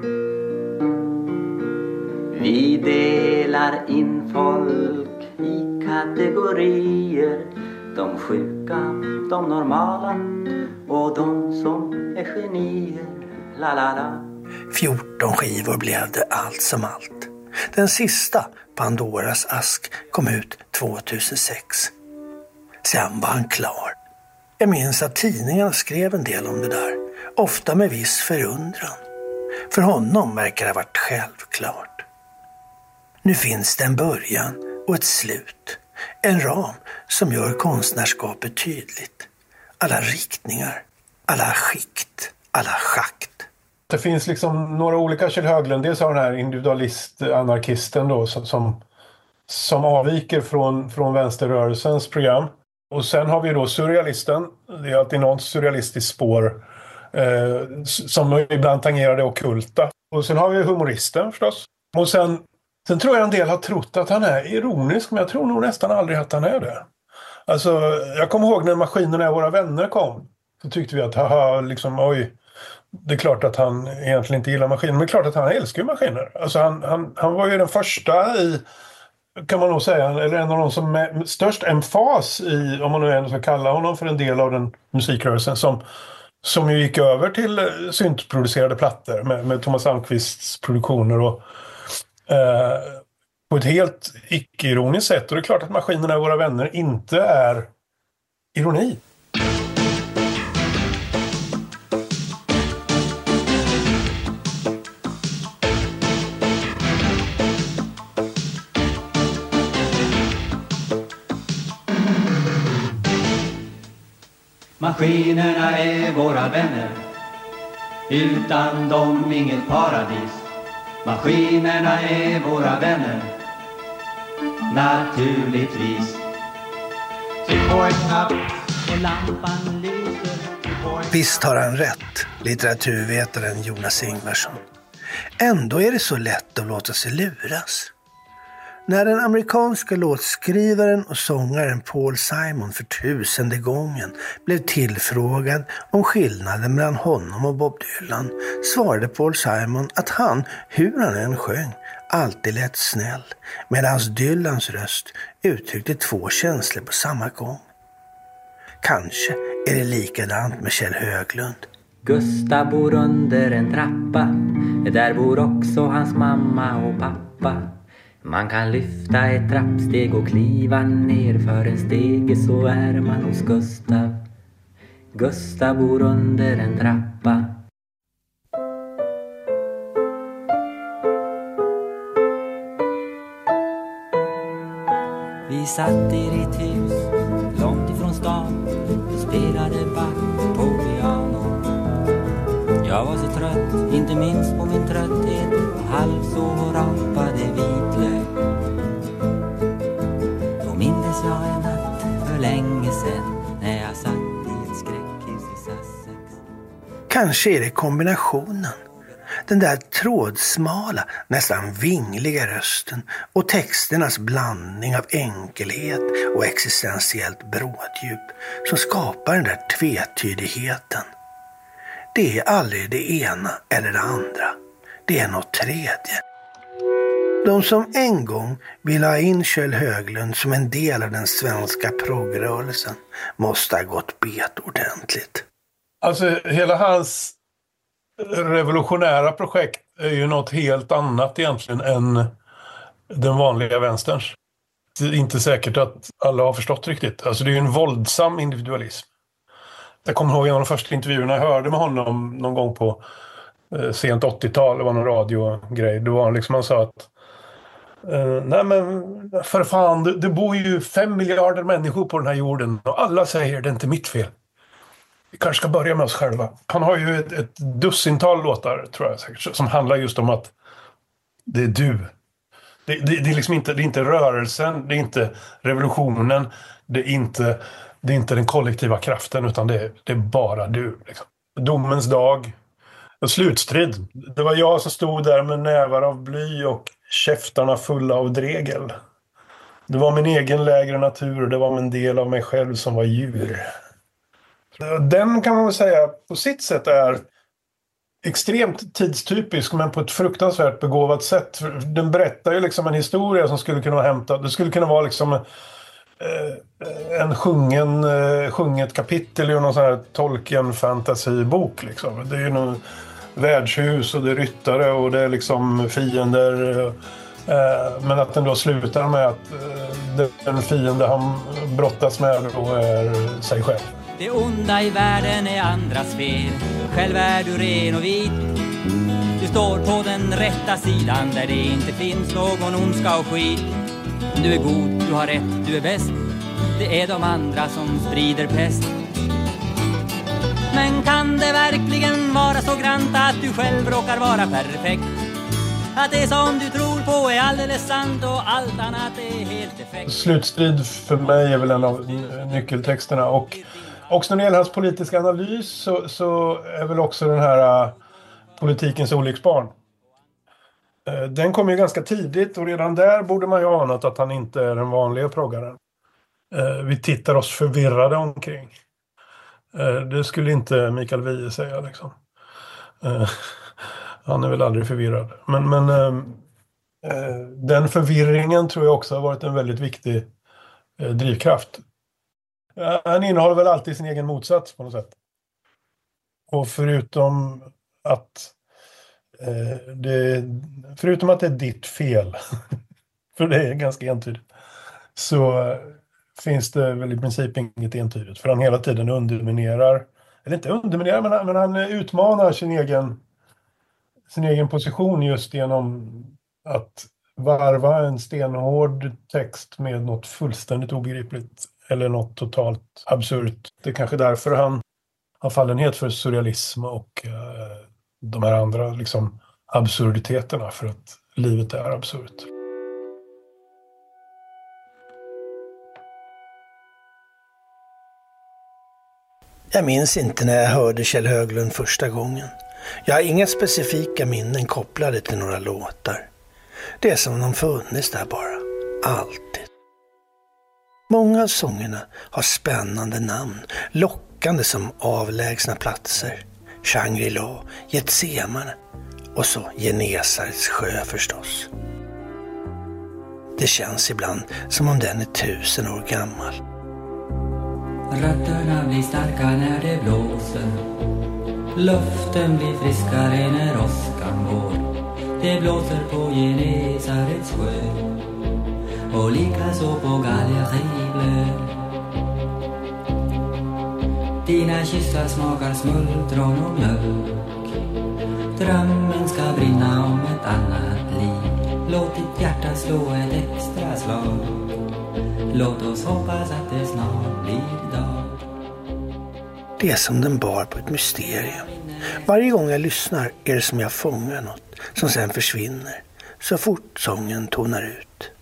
Vi delar in folk i kategorier, de sjuka, de normala och de som är genier, la la la. 14 skivor blev det allt som allt. Den sista, Pandoras ask, kom ut 2006. Sen var han klar. Jag minns att tidningarna skrev en del om det där, ofta med viss förundran. För honom verkar det ha varit självklart. Nu finns det en början och ett slut. En ram som gör konstnärskapet tydligt. alla riktningar, alla skikt, alla schakt. Det finns liksom några olika Kjell Höglund. Dels har den här individualist-anarkisten då som avviker från vänsterrörelsens program. Och sen har vi då surrealisten. Det är alltid något surrealistiskt spår som ibland tangerar det ockulta. Och sen har vi humoristen förstås. Och sen tror jag en del har trott att han är ironisk, men jag tror nog nästan aldrig att han är det. Alltså, jag kommer ihåg när Maskinerna är våra vänner kom. Så tyckte vi att, liksom, oj, det är klart att han egentligen inte gillar maskiner. Men det är klart att han älskar maskiner. Alltså, han var ju den första kan man nog säga, eller en av de som med störst emfas i, om man nu ändå ska kalla honom för en del av den musikrörelsen, som ju gick över till syntproducerade plattor med Thomas Almqvists produktioner och på ett helt icke-ironiskt sätt. Och det är klart att Maskinerna är våra vänner inte är ironi. Maskinerna är våra vänner, utan dem inget paradis. Maskinerna är våra vänner, naturligtvis. Tryck på en knapp och lampan lyser. Visst har han rätt, litteraturvetaren Jonas Ingvarsson. Ändå är det så lätt att låta sig luras. När den amerikanska låtskrivaren och sångaren Paul Simon för 1000:e gången blev tillfrågad om skillnaden mellan honom och Bob Dylan, svarade Paul Simon att han, hur han än sjöng, alltid lät snäll, medan Dylans röst uttryckte två känslor på samma gång. Kanske är det likadant med Kjell Höglund. Gustav bor under en trappa, där bor också hans mamma och pappa. Man kan lyfta ett trappsteg och kliva ner för en stege, så är man hos Gustav. Gustav bor under en trappa. Vi satt i ditt hus, långt ifrån stan. Vi spelade Bach på piano. Jag var så trött, inte minst på min trötthet, och halvsov och rapade vitlök. Då mindes jag en natt för länge sedan, när jag satt i ett skräckhus i Sussex. Kanske är det kombinationen. Den där trådsmala, nästan vingliga rösten och texternas blandning av enkelhet och existentiellt bråddjup som skapar den där tvetydigheten. Det är aldrig det ena eller det andra. Det är något tredje. De som en gång ville ha in Kjell Höglund som en del av den svenska progrörelsen måste ha gått bet ordentligt. Alltså hela hans revolutionära projekt är ju något helt annat egentligen än den vanliga vänsterns. Det är inte säkert att alla har förstått riktigt. Alltså det är ju en våldsam individualism. Jag kommer ihåg en av de första intervjuerna jag hörde med honom någon gång på sent 80-tal. Det var någon radiogrej. Det var liksom, han sa att nej men för fan, det bor ju 5 miljarder människor på den här jorden och alla säger det är inte mitt fel. Vi kanske ska börja med oss själva. Han har ju ett dussintal låtar, tror jag säkert, som handlar just om att det är du. Det är liksom inte, det är inte rörelsen, det är inte revolutionen, det är inte den kollektiva kraften, utan det är bara du. Liksom. Domens dag, en slutstrid. Det var jag som stod där med nävar av bly och käftarna fulla av dregel. Det var min egen lägre natur, det var en del av mig själv som var djur. Den kan man väl säga på sitt sätt är extremt tidstypisk, men på ett fruktansvärt begåvat sätt. Den berättar ju liksom en historia som skulle kunna vara hämtad. Det skulle kunna vara liksom en sjunget kapitel i någon sån här Tolkien-fantasybok. Liksom. Det är ju någon värdshus och det är ryttare och det är liksom fiender. Men att den då slutar med att den fiende han brottas med då är sig själv. Det onda i världen är andras fel. Själv är du ren och vit. Du står på den rätta sidan där det inte finns någon ondska och skit. Du är god, du har rätt, du är bäst. Det är de andra som sprider pest. Men kan det verkligen vara så grant att du själv råkar vara perfekt? Att det som du tror på är alldeles sant och allt annat är helt effekt. Slutstrid för mig är väl en av nyckeltexterna. Och också när det gäller hans politiska analys så är väl också den här politikens olycksbarn. Den kom ju ganska tidigt och redan där borde man ju anat att han inte är den vanliga proggaren. Vi tittar oss förvirrade omkring. Det skulle inte Mikael Wiehe säga liksom. Han är väl aldrig förvirrad. Men den förvirringen tror jag också har varit en väldigt viktig drivkraft. Han innehåller väl alltid sin egen motsats på något sätt. Och förutom att det är ditt fel, för det är ganska entydigt, så finns det väl i princip inget entydigt. För han hela tiden underminerar, eller inte underminerar, men han utmanar sin egen position just genom att varva en stenhård text med något fullständigt obegripligt eller något totalt absurt. Det är kanske därför han har fallenhet för surrealism och de här andra liksom absurditeterna, för att livet är absurt. Jag minns inte när jag hörde Kjell Höglund första gången. Jag har inga specifika minnen kopplade till några låtar. Det är som om de funnits där bara. Alltid. Många av sångerna har spännande namn. Lockande som avlägsna platser. Shangri-La, Getsemane och så Genesarets sjö förstås. Det känns ibland som om den är 1000 år gammal. Rötterna blir starka när det blåser. Luften blir friskare när åskan går. Det blåser på Genesarets sjö och likaså på Galleri Bleu. Dina kyssar smakar smultron och mjölk. Drömmen ska brinna om ett annat liv. Låt ditt hjärta slå ett extra slag. Låt oss hoppas att det snart blir dag. Det är som den bar på ett mysterium. Varje gång jag lyssnar är det som jag fångar något som sen försvinner så fort sången tonar ut.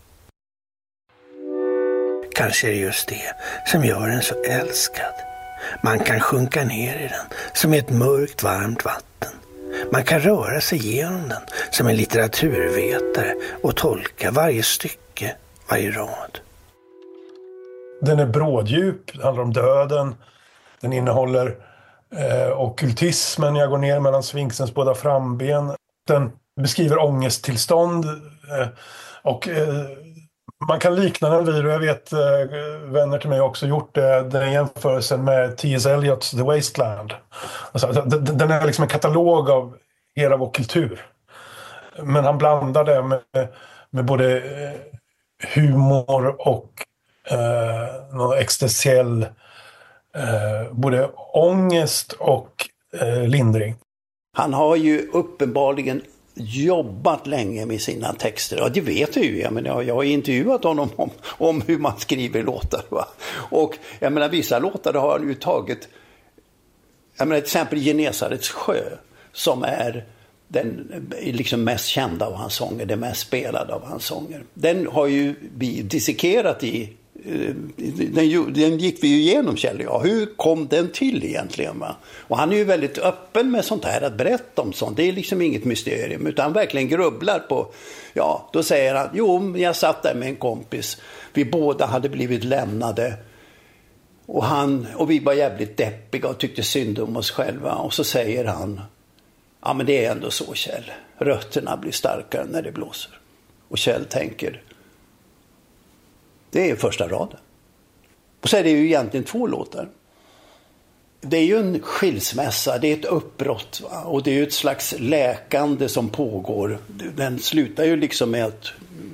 Kanske är det just det som gör den så älskad. Man kan sjunka ner i den som i ett mörkt varmt vatten. Man kan röra sig igenom den som en litteraturvetare och tolka varje stycke, varje rad. Den är bråddjup, det handlar om döden. Den innehåller ockultismen, jag går ner mellan sfinxens båda framben. Den beskriver ångesttillstånd och man kan likna den vid, och jag vet vänner till mig också gjort den jämförelsen med T.S. Eliots The Wasteland. Alltså, den är liksom en katalog av hela vår kultur. Men han blandar det med både humor och någon existentiell både ångest och lindring. Han har ju uppenbarligen jobbat länge med sina texter. Ja, det vet jag ju. Jag har intervjuat honom om hur man skriver låtar. Va? Och jag menar, vissa låtar har han ju tagit. Jag menar, till exempel Genesarets sjö, som är den liksom mest kända av hans sånger, den mest spelade av hans sånger. Den har ju vi dissekerat i. Den gick vi ju igenom, Kjell. Ja, hur kom den till egentligen? Va? Och han är ju väldigt öppen med sånt här, att berätta om sånt. Det är liksom inget mysterium, utan han verkligen grubblar på. Ja, då säger han, jo, jag satt där med en kompis. Vi båda hade blivit lämnade. Och vi var jävligt deppiga och tyckte synd om oss själva. Och så säger han, ja, men det är ändå så, Kjell. Rötterna blir starkare när det blåser. Och Kjell tänker, det är första raden. Och så är det ju egentligen 2 låtar. Det är ju en skilsmässa, det är ett uppbrott, va? Och det är ju ett slags läkande som pågår. Den slutar ju liksom med att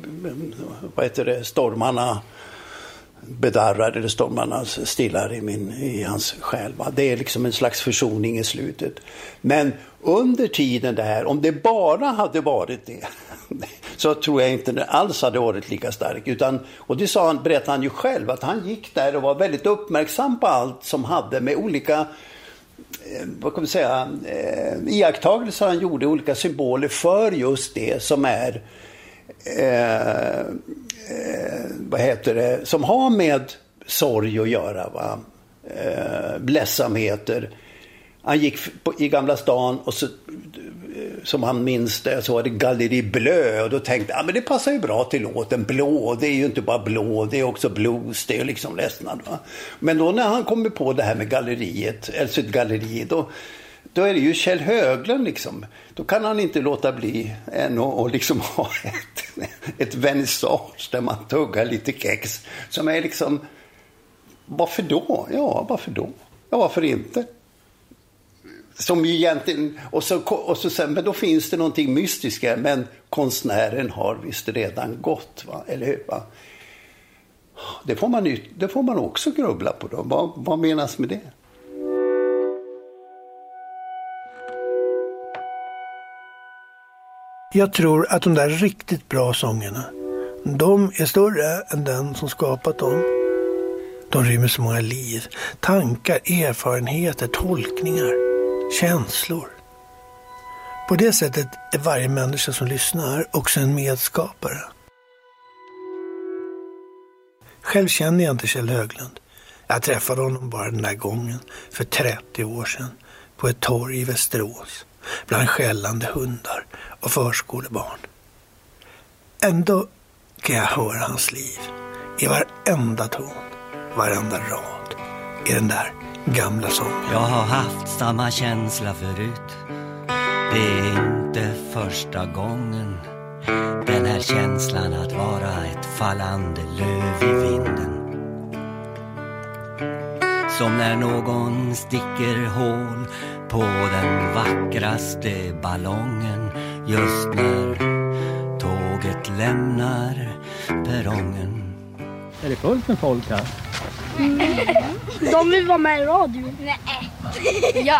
stormarna bedarrar, eller stormarna stillar i hans själ. Va? Det är liksom en slags försoning i slutet. Men under tiden där, om det bara hade varit det, så tror jag inte det alls hade varit lika stark. Och det berättade han ju själv, att han gick där och var väldigt uppmärksam på allt som hade med olika vad kan man säga, iakttagelser han gjorde, olika symboler för just det som är vad heter det, som har med sorg att göra, va? Ledsamheter. Han gick i Gamla stan och så, som han minns det, så var det Galleri Bleu, och då tänkte jag, men det passar ju bra till låten Blå. Det är ju inte bara blå, det är också blues, det är liksom ledsnad, va? Men då när han kommer på det här med galleriet, alltså ett galleri, då är det ju Kjell Höglund liksom. Då kan han inte låta bli än och liksom ha ett vernissage där man tuggar lite kex som är liksom, varför då? Ja, varför då? Ja, varför inte? Som egentligen, och så sen, men då finns det någonting mystiska, men konstnären har visst redan gått, va? Eller hur, va? Det får man också grubbla på då. Vad menas med det? Jag tror att de där riktigt bra sångerna, de är större än den som skapat dem. De rymmer så många liv, tankar, erfarenheter, tolkningar, känslor. På det sättet är varje människa som lyssnar också en medskapare. Själv känner jag inte Kjell Höglund. Jag träffade honom bara den där gången för 30 år sedan på ett torg i Västerås bland skällande hundar och förskolebarn. Ändå kan jag höra hans liv i varenda ton, varenda rad i den där gamla sången. Jag har haft samma känsla förut. Det är inte första gången. Den här känslan att vara ett fallande löv i vinden. Som när någon sticker hål på den vackraste ballongen just när tåget lämnar perrongen. Är det fullt med folk här? De vill vara med i radio. Nej. Ja.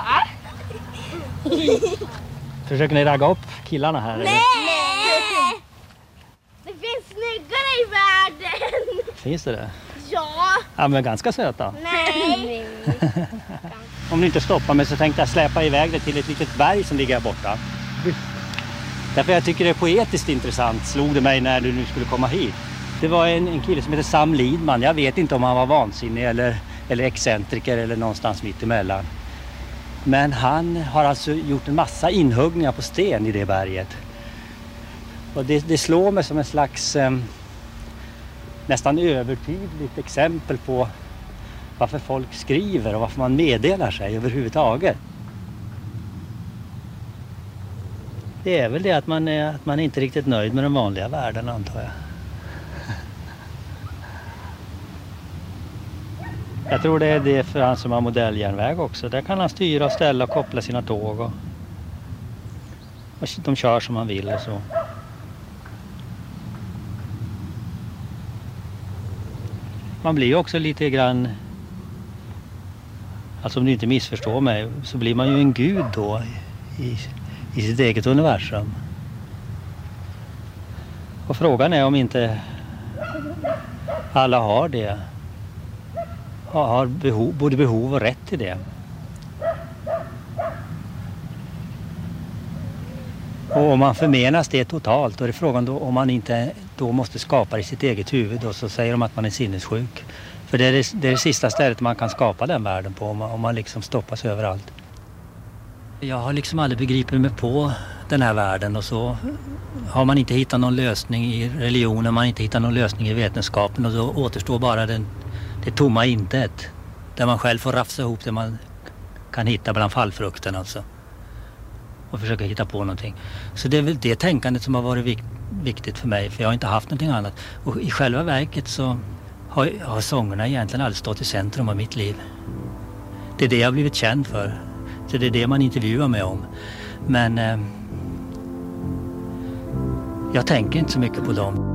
Försöker ni ragga upp killarna här? Nej! Eller? Det finns snyggare i världen. Finns det? Ja. Ja, men ganska söta. Nej. Om ni inte stoppar mig så tänkte jag släpa iväg det till ett litet berg som ligger här borta. Därför jag tycker det är poetiskt intressant, slog det mig när du nu skulle komma hit. Det var en kille som heter Sam Lidman. Jag vet inte om han var vansinnig eller excentriker eller någonstans mitt emellan. Men han har alltså gjort en massa inhuggningar på sten i det berget. Och det slår mig som en slags nästan övertydligt exempel på varför folk skriver och varför man meddelar sig överhuvudtaget. Det är väl det att man är inte riktigt nöjd med den vanliga världen, antar jag. Jag tror det är det för han som har modelljärnväg också. Där kan han styra och ställa och koppla sina tåg. Och de kör som man vill och så. Man blir ju också lite grann, alltså om du inte missförstår mig, så blir man ju en gud då i sitt eget universum. Och frågan är om inte alla har det. Har både behov och rätt till det. Och om man förmenas det totalt, då är det frågan då om man inte då måste skapa i sitt eget huvud, och så säger de att man är sinnessjuk. För det är det sista stället man kan skapa den världen på, om man liksom stoppas överallt. Jag har liksom aldrig begripit mig på den här världen, och så har man inte hittat någon lösning i religionen, man har inte hittat någon lösning i vetenskapen, och då återstår bara det tomma intet, där man själv får rafsa ihop det man kan hitta bland fallfrukten alltså, och försöka hitta på någonting. Så det är väl det tänkandet som har varit viktigt för mig, för jag har inte haft någonting annat. Och i själva verket så har sångerna egentligen aldrig stått i centrum av mitt liv. Det är det jag har blivit känd för. Så det är det man intervjuar mig om. Men jag tänker inte så mycket på dem.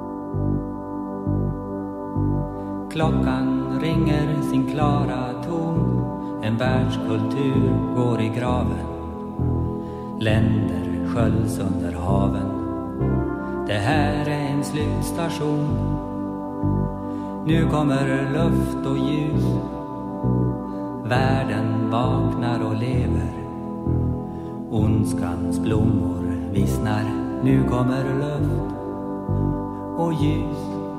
Klockan ringer sin klara ton. En världskultur går i graven. Länder sköljs under haven. Det här är en slutstation. Nu kommer luft och ljus. världen vaknar och lever. Ondskans blommor vissnar, nu kommer luft och ljus.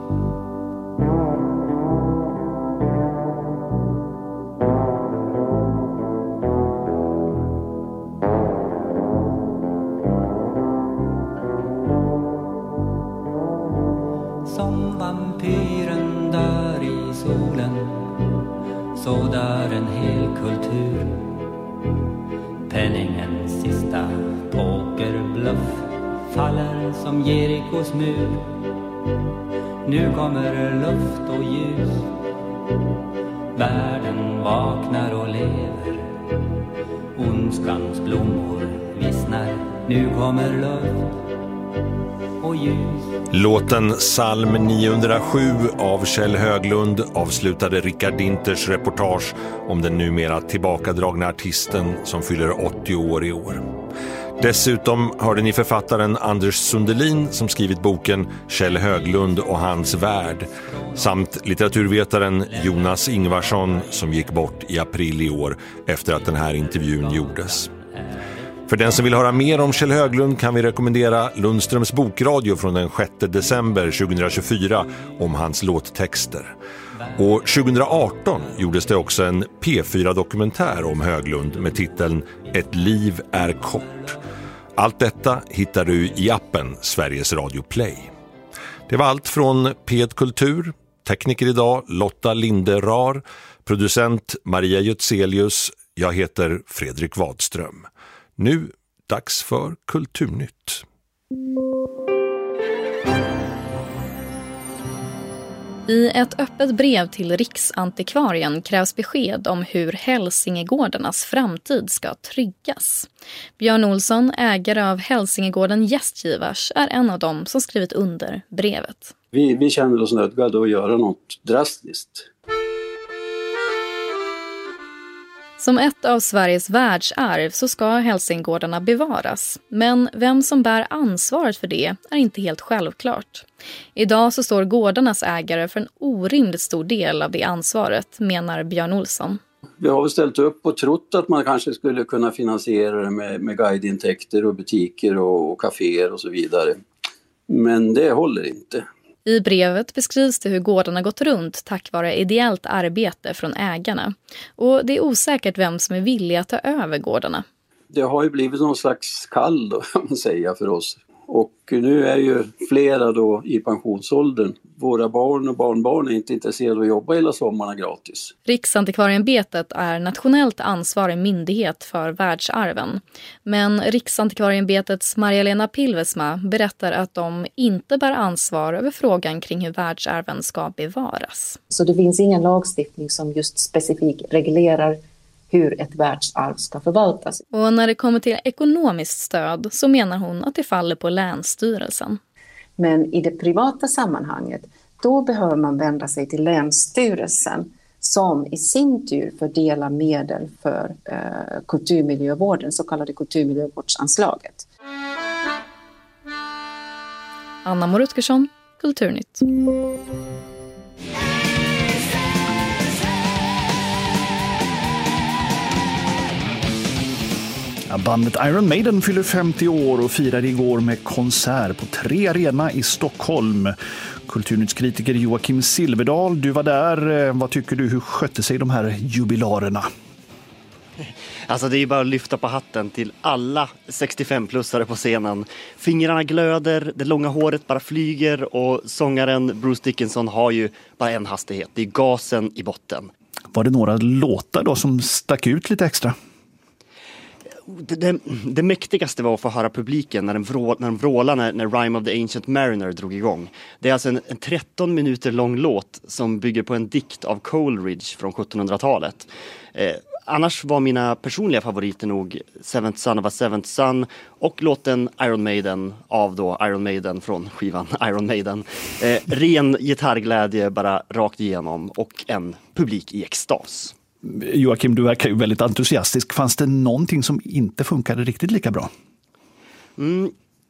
Som vampyren dör i solen, så dör en hel kultur. Penningens sista pokerbluff faller som Jerikos mur. Nu kommer luft och ljus, världen vaknar och lever. Ondskans blommor vissnar, nu kommer luft och ljus. Låten Psalm 907 av Kjell Höglund avslutade Rickard Dinters reportage om den numera tillbakadragna artisten som fyller 80 år i år. Dessutom hörde ni författaren Anders Sundelin som skrivit boken Kjell Höglund och hans värld, samt litteraturvetaren Jonas Ingvarsson som gick bort i april i år efter att den här intervjun gjordes. För den som vill höra mer om Kjell Höglund kan vi rekommendera Lundströms bokradio från den 6 december 2024 om hans låttexter. Och 2018 gjordes det också en P4-dokumentär om Höglund med titeln Ett liv är kort. Allt detta hittar du i appen Sveriges Radio Play. Det var allt från P1 Kultur, tekniker idag Lotta Linderar, producent Maria Jutzelius. Jag heter Fredrik Wadström. Nu dags för Kulturnytt. I ett öppet brev till Riksantikvarien krävs besked om hur Hälsingegårdarnas framtid ska tryggas. Björn Olsson, ägare av Hälsingegården Gästgivars, är en av dem som skrivit under brevet. Vi känner oss nödgade att göra något drastiskt. Som ett av Sveriges världsarv så ska Hälsingegårdarna bevaras. Men vem som bär ansvaret för det är inte helt självklart. Idag så står gårdarnas ägare för en orimligt stor del av det ansvaret, menar Björn Olsson. Vi har väl ställt upp och trott att man kanske skulle kunna finansiera det med guideintäkter och butiker och kaféer och så vidare. Men det håller inte. I brevet beskrivs det hur gårdarna gått runt tack vare ideellt arbete från ägarna. Och det är osäkert vem som är villig att ta över gårdarna. Det har ju blivit någon slags kall då, kan man säga, för oss. Och nu är ju flera då i pensionsåldern. Våra barn och barnbarn är inte intresserade av att jobba hela sommarna gratis. Riksantikvarieämbetet är nationellt ansvarig myndighet för världsarven. Men Riksantikvarieämbetets Maria-Lena Pilvesma berättar att de inte bär ansvar över frågan kring hur världsarven ska bevaras. Så det finns ingen lagstiftning som just specifikt reglerar hur ett världsarv ska förvaltas. Och när det kommer till ekonomiskt stöd så menar hon att det faller på Länsstyrelsen. Men i det privata sammanhanget, då behöver man vända sig till Länsstyrelsen som i sin tur fördelar medel för kulturmiljövården, så kallade kulturmiljövårdsanslaget. Anna Morutkersson, Kulturnytt. Bandet Iron Maiden fyller 50 år och firade igår med konsert på 3 arena i Stockholm. Kulturnyttskritiker Joakim Silverdal, du var där. Vad tycker du, hur skötte sig de här jubilarerna? Alltså det är bara att lyfta på hatten till alla 65-plussare på scenen. Fingrarna glöder, det långa håret bara flyger och sångaren Bruce Dickinson har ju bara en hastighet. Det är gasen i botten. Var det några låtar då som stack ut lite extra? Det mäktigaste var att få höra publiken när den vrålade när Rime of the Ancient Mariner drog igång. Det är alltså en 13 minuter lång låt som bygger på en dikt av Coleridge från 1700-talet. Annars var mina personliga favoriter nog Seventh Son of a Seventh Son och låten Iron Maiden av då Iron Maiden från skivan Iron Maiden. Ren gitarrglädje bara rakt igenom och en publik i extas. Joakim, du verkar ju väldigt entusiastisk. Fanns det någonting som inte funkade riktigt lika bra?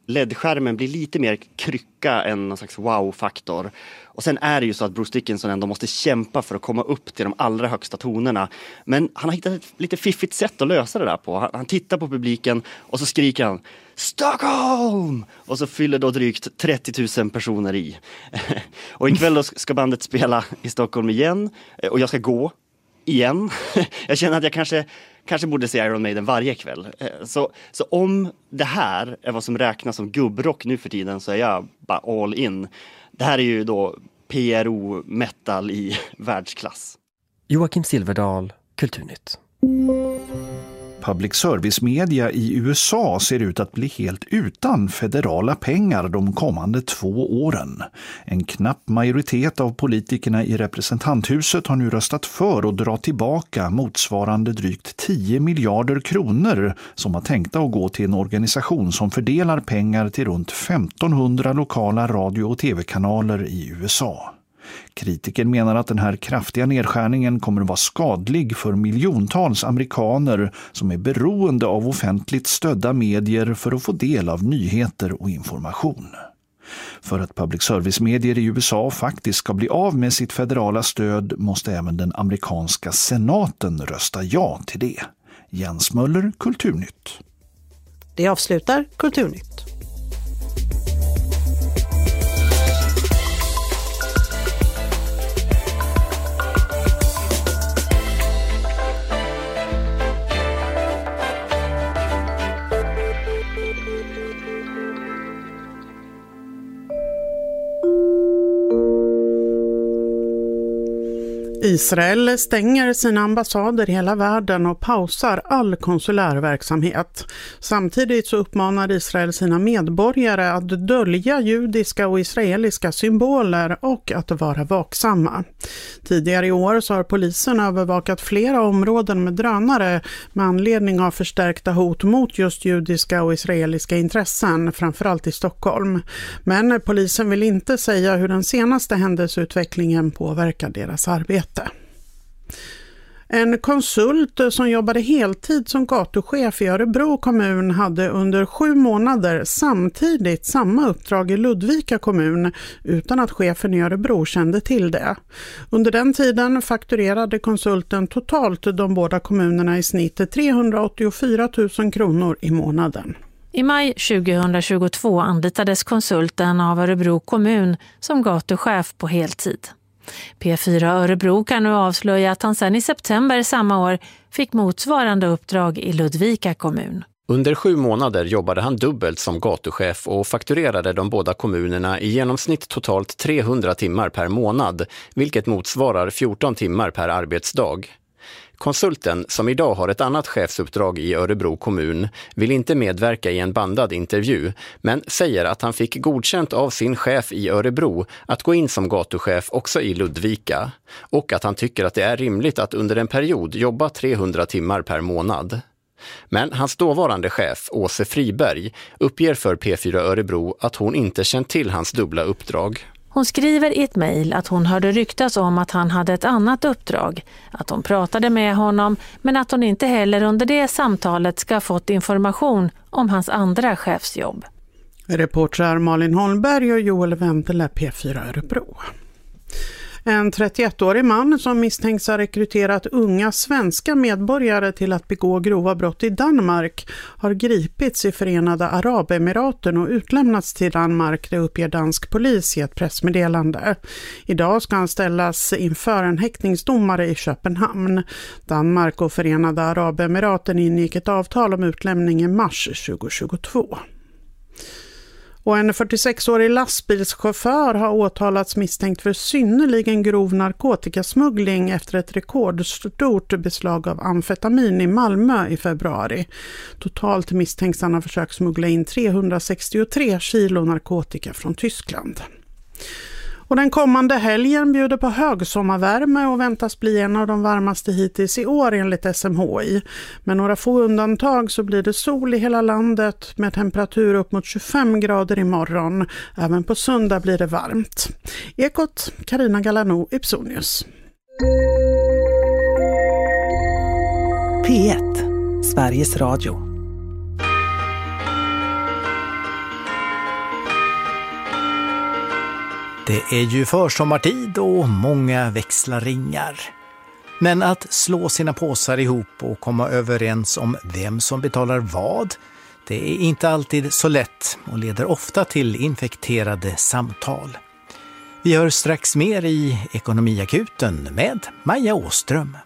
LED-skärmen blir lite mer krycka än någon slags wow-faktor. Och sen är det ju så att Bruce Dickinson ändå måste kämpa för att komma upp till de allra högsta tonerna. Men han har hittat ett lite fiffigt sätt att lösa det där på. Han tittar på publiken och så skriker han Stockholm! Och så fyller då drygt 30 000 personer i. Och ikväll då ska bandet spela i Stockholm igen. Och jag ska gå igen. Jag känner att jag kanske borde se Iron Maiden varje kväll. Så om det här är vad som räknas som gubbrock nu för tiden så är jag bara all in. Det här är ju då PRO-metal i världsklass. Joakim Silverdal, Kulturnytt. Public service-media i USA ser ut att bli helt utan federala pengar de kommande 2 åren. En knapp majoritet av politikerna i representanthuset har nu röstat för att dra tillbaka motsvarande drygt 10 miljarder kronor som var tänkta att gå till en organisation som fördelar pengar till runt 1500 lokala radio- och tv-kanaler i USA. Kritiker menar att den här kraftiga nedskärningen kommer att vara skadlig för miljontals amerikaner som är beroende av offentligt stödda medier för att få del av nyheter och information. För att public service-medier i USA faktiskt ska bli av med sitt federala stöd måste även den amerikanska senaten rösta ja till det. Jens Möller, Kulturnytt. Det avslutar Kulturnytt. Israel stänger sina ambassader i hela världen och pausar all konsulär verksamhet. Samtidigt så uppmanar Israel sina medborgare att dölja judiska och israeliska symboler och att vara vaksamma. Tidigare i år så har polisen övervakat flera områden med drönare med anledning av förstärkta hot mot just judiska och israeliska intressen, framförallt i Stockholm. Men polisen vill inte säga hur den senaste händelseutvecklingen påverkar deras arbete. En konsult som jobbade heltid som gatuchef i Örebro kommun hade under 7 månader samtidigt samma uppdrag i Ludvika kommun utan att chefen i Örebro kände till det. Under den tiden fakturerade konsulten totalt de båda kommunerna i snitt 384 000 kronor i månaden. I maj 2022 anlitades konsulten av Örebro kommun som gatuchef på heltid. P4 Örebro kan nu avslöja att han sedan i september samma år fick motsvarande uppdrag i Ludvika kommun. Under 7 månader jobbade han dubbelt som gatuchef och fakturerade de båda kommunerna i genomsnitt totalt 300 timmar per månad, vilket motsvarar 14 timmar per arbetsdag. Konsulten, som idag har ett annat chefsuppdrag i Örebro kommun, vill inte medverka i en bandad intervju, men säger att han fick godkänt av sin chef i Örebro att gå in som gatuchef också i Ludvika, och att han tycker att det är rimligt att under en period jobba 300 timmar per månad. Men hans dåvarande chef, Åse Friberg, uppger för P4 Örebro att hon inte känt till hans dubbla uppdrag. Hon skriver i ett mejl att hon hörde ryktas om att han hade ett annat uppdrag, att hon pratade med honom, men att hon inte heller under det samtalet ska ha fått information om hans andra chefsjobb. Reportrar Malin Holmberg och Joel Wendele, P4 Örebro. En 31-årig man som misstänks ha rekryterat unga svenska medborgare till att begå grova brott i Danmark har gripits i Förenade Arabemiraten och utlämnats till Danmark, det uppger dansk polis i ett pressmeddelande. Idag ska han ställas inför en häktningsdomare i Köpenhamn. Danmark och Förenade Arabemiraten ingick ett avtal om utlämning i mars 2022. Och en 46-årig lastbilschaufför har åtalats misstänkt för synnerligen grov narkotikasmuggling efter ett rekordstort beslag av amfetamin i Malmö i februari. Totalt misstänks han ha försökt smuggla in 363 kilo narkotika från Tyskland. Och den kommande helgen bjuder på högsommarvärme och väntas bli en av de varmaste hittills i år enligt SMHI. Med några få undantag så blir det sol i hela landet med temperatur upp mot 25 grader imorgon. Även på söndag blir det varmt. Ekot, Carina Galano, Ipsonius. P1, Sveriges Radio. Det är ju försommartid och många växlar ringar. Men att slå sina påsar ihop och komma överens om vem som betalar vad, det är inte alltid så lätt och leder ofta till infekterade samtal. Vi hör strax mer i Ekonomiakuten med Maja Åström.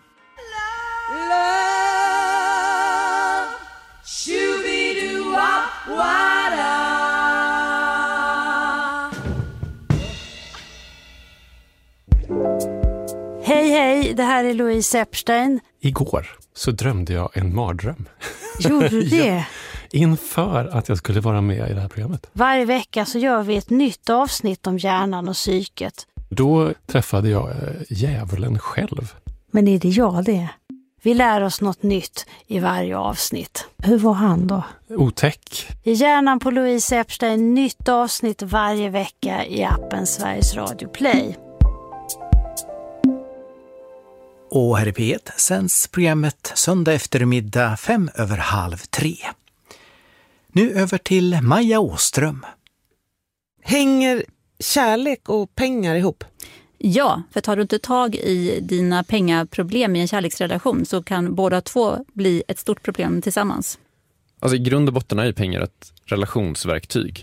Hej, det här är Louise Epstein. Igår så drömde jag en mardröm. Gjorde du det? Ja, inför att jag skulle vara med i det här programmet. Varje vecka så gör vi ett nytt avsnitt om hjärnan och psyket. Då träffade jag djävulen själv. Men är det jag det? Vi lär oss något nytt i varje avsnitt. Hur var han då? Otäck. I hjärnan på Louise Epstein, nytt avsnitt varje vecka i appen Sveriges Radio Play. Och här i P1 sänds programmet söndag eftermiddag 3:05. Nu över till Maja Åström. Hänger kärlek och pengar ihop? Ja, för tar du inte tag i dina pengaproblem i en kärleksrelation så kan båda två bli ett stort problem tillsammans. Alltså i grund och botten är ju pengar ett relationsverktyg.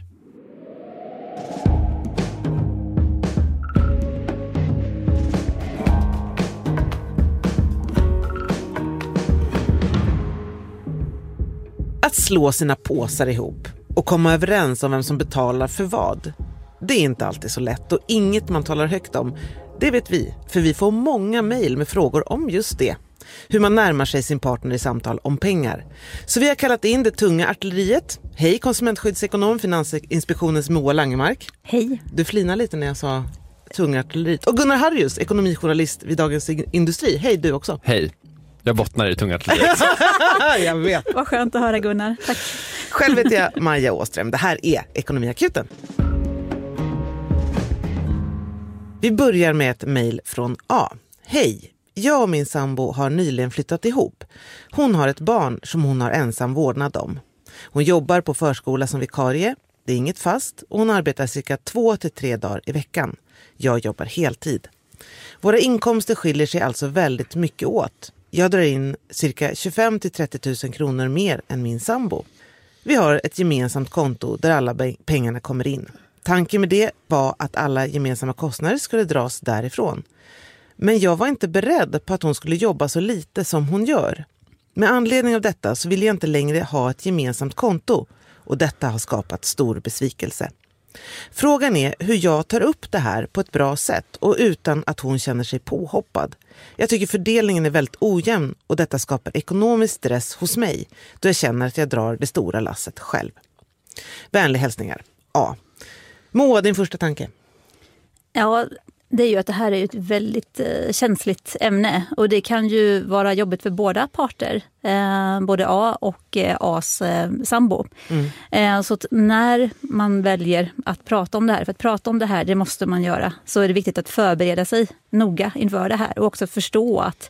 Att slå sina påsar ihop och komma överens om vem som betalar för vad. Det är inte alltid så lätt och inget man talar högt om. Det vet vi, för vi får många mejl med frågor om just det. Hur man närmar sig sin partner i samtal om pengar. Så vi har kallat in det tunga artilleriet. Hej konsumentskyddsekonom, Finansinspektionens Moa Langemark. Hej. Du flinar lite när jag sa tunga artilleriet. Och Gunnar Harrius, ekonomijournalist vid Dagens Industri. Hej du också. Hej. Jag bottnar i det tunga artilleriet. Jag vet. Vad skönt att höra Gunnar. Tack. Själv heter jag Maja Åström. Det här är Ekonomiakuten. Vi börjar med ett mejl från A. Hej, jag och min sambo har nyligen flyttat ihop. Hon har ett barn som hon har ensam vårdnad om. Hon jobbar på förskola som vikarie. Det är inget fast och hon arbetar cirka 2 till 3 dagar i veckan. Jag jobbar heltid. Våra inkomster skiljer sig alltså väldigt mycket åt. Jag drar in cirka 25 till 30 000 kronor mer än min sambo. Vi har ett gemensamt konto där alla pengarna kommer in. Tanken med det var att alla gemensamma kostnader skulle dras därifrån. Men jag var inte beredd på att hon skulle jobba så lite som hon gör. Med anledning av detta så vill jag inte längre ha ett gemensamt konto och detta har skapat stor besvikelse. Frågan är hur jag tar upp det här på ett bra sätt och utan att hon känner sig påhoppad. Jag tycker fördelningen är väldigt ojämn och detta skapar ekonomisk stress hos mig då jag känner att jag drar det stora lasset själv. Vänliga hälsningar. A. Moa, din första tanke? Ja, det är ju att det här är ett väldigt känsligt ämne och det kan ju vara jobbigt för båda parter, både A och A's sambo. Så att när man väljer att prata om det här, för att prata om det här, det måste man göra, så är det viktigt att förbereda sig noga inför det här och också förstå att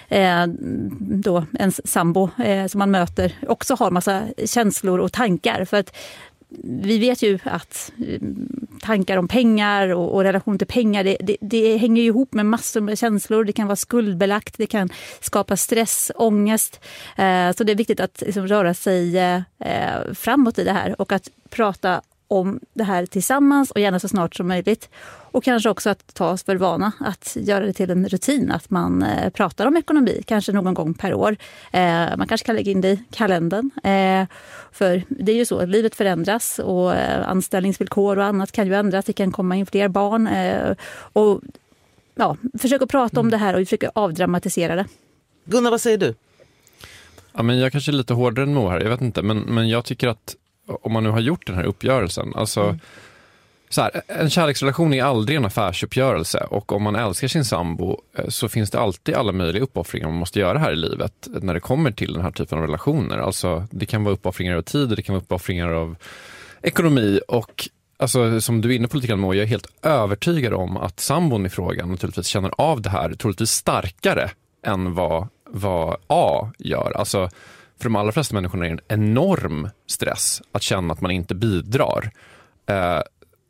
då ens sambo som man möter också har massa känslor och tankar, för att vi vet ju att tankar om pengar och relation till pengar, det hänger ju ihop med massor med känslor. Det kan vara skuldbelagt, det kan skapa stress, ångest. Så det är viktigt att liksom röra sig framåt i det här och att prata om det här tillsammans och gärna så snart som möjligt. Och kanske också att ta oss för vana att göra det till en rutin att man pratar om ekonomi, kanske någon gång per år. Man kanske kan lägga in det i kalendern. För det är ju så att livet förändras och anställningsvillkor och annat kan ju ändras. Det kan komma in fler barn. Och ja, försök att prata om det här och försöka avdramatisera det. Gunnar, vad säger du? Ja, men jag kanske är lite hårdare än Moa här, jag vet inte. Men jag tycker att om man nu har gjort den här uppgörelsen, alltså så här, en kärleksrelation är aldrig en affärsuppgörelse och om man älskar sin sambo så finns det alltid alla möjliga uppoffringar man måste göra här i livet när det kommer till den här typen av relationer. Alltså det kan vara uppoffringar av tid och det kan vara uppoffringar av ekonomi och alltså, som du är inne på lite grann, jag är helt övertygad om att sambon i frågan naturligtvis känner av det här troligtvis starkare än vad A gör. Alltså för de allra flesta människorna är det en enorm stress att känna att man inte bidrar.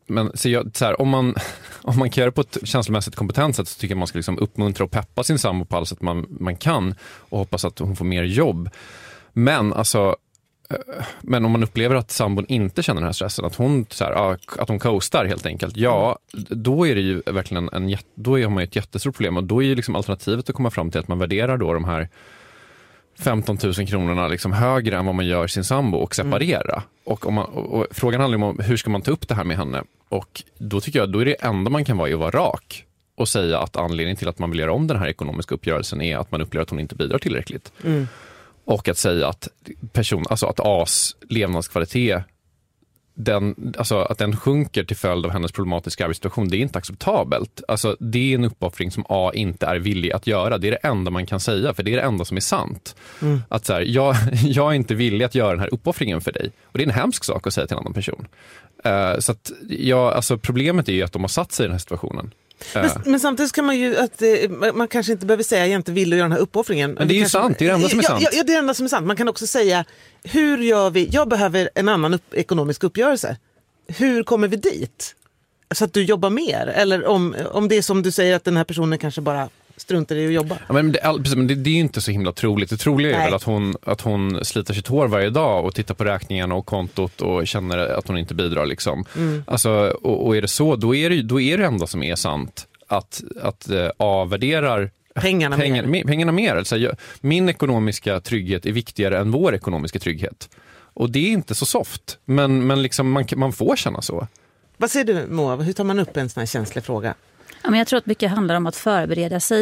Men så här, om man kan göra det på ett känslomässigt kompetent sätt så tycker jag man ska liksom uppmuntra och peppa sin sambo på alla sätt man kan och hoppas att hon får mer jobb. Men men om man upplever att sambon inte känner den här stressen, att hon coastar helt enkelt, då är det ju verkligen då har man ett jättestort problem, och då är ju liksom alternativet att komma fram till att man värderar då de här 15 000 kronorna liksom högre än vad man gör sin sambo och separera. Och frågan handlar om hur ska man ta upp det här med henne, och då tycker jag då är det enda man kan vara att vara rak och säga att anledningen till att man vill göra om den här ekonomiska uppgörelsen är att man upplever att hon inte bidrar tillräckligt. Och att säga att att A's levnadskvalitet att den sjunker till följd av hennes problematiska arbetssituation, det är inte acceptabelt. Alltså, det är en uppoffring som A inte är villig att göra. Det är det enda man kan säga, för det är det enda som är sant. Att så här, jag är inte villig att göra den här uppoffringen för dig. Och det är en hemsk sak att säga till en annan person. Så att problemet är ju att de har satt sig i den här situationen. Men samtidigt kan man ju man kanske inte behöver säga att jag inte vill göra den här uppoffringen. Men det är ju sant, det är det enda som är sant. Ja, det är det enda som är sant. Man kan också säga, hur gör vi? Jag behöver en annan ekonomisk uppgörelse. Hur kommer vi dit? Så att du jobbar mer? Eller om det är som du säger att den här personen kanske bara struntar i att jobba. Ja, men det är ju inte så himla troligt. Det troliga är väl att hon sliter sitt hår varje dag och tittar på räkningarna och kontot och känner att hon inte bidrar liksom. Alltså, och är det så, då är det enda som är sant att avvärderar pengarna mer. Alltså, min ekonomiska trygghet är viktigare än vår ekonomiska trygghet. Och det är inte så soft, men liksom man får känna så. Vad säger du, Moa? Hur tar man upp en sån här känslig fråga? Ja, men jag tror att mycket handlar om att förbereda sig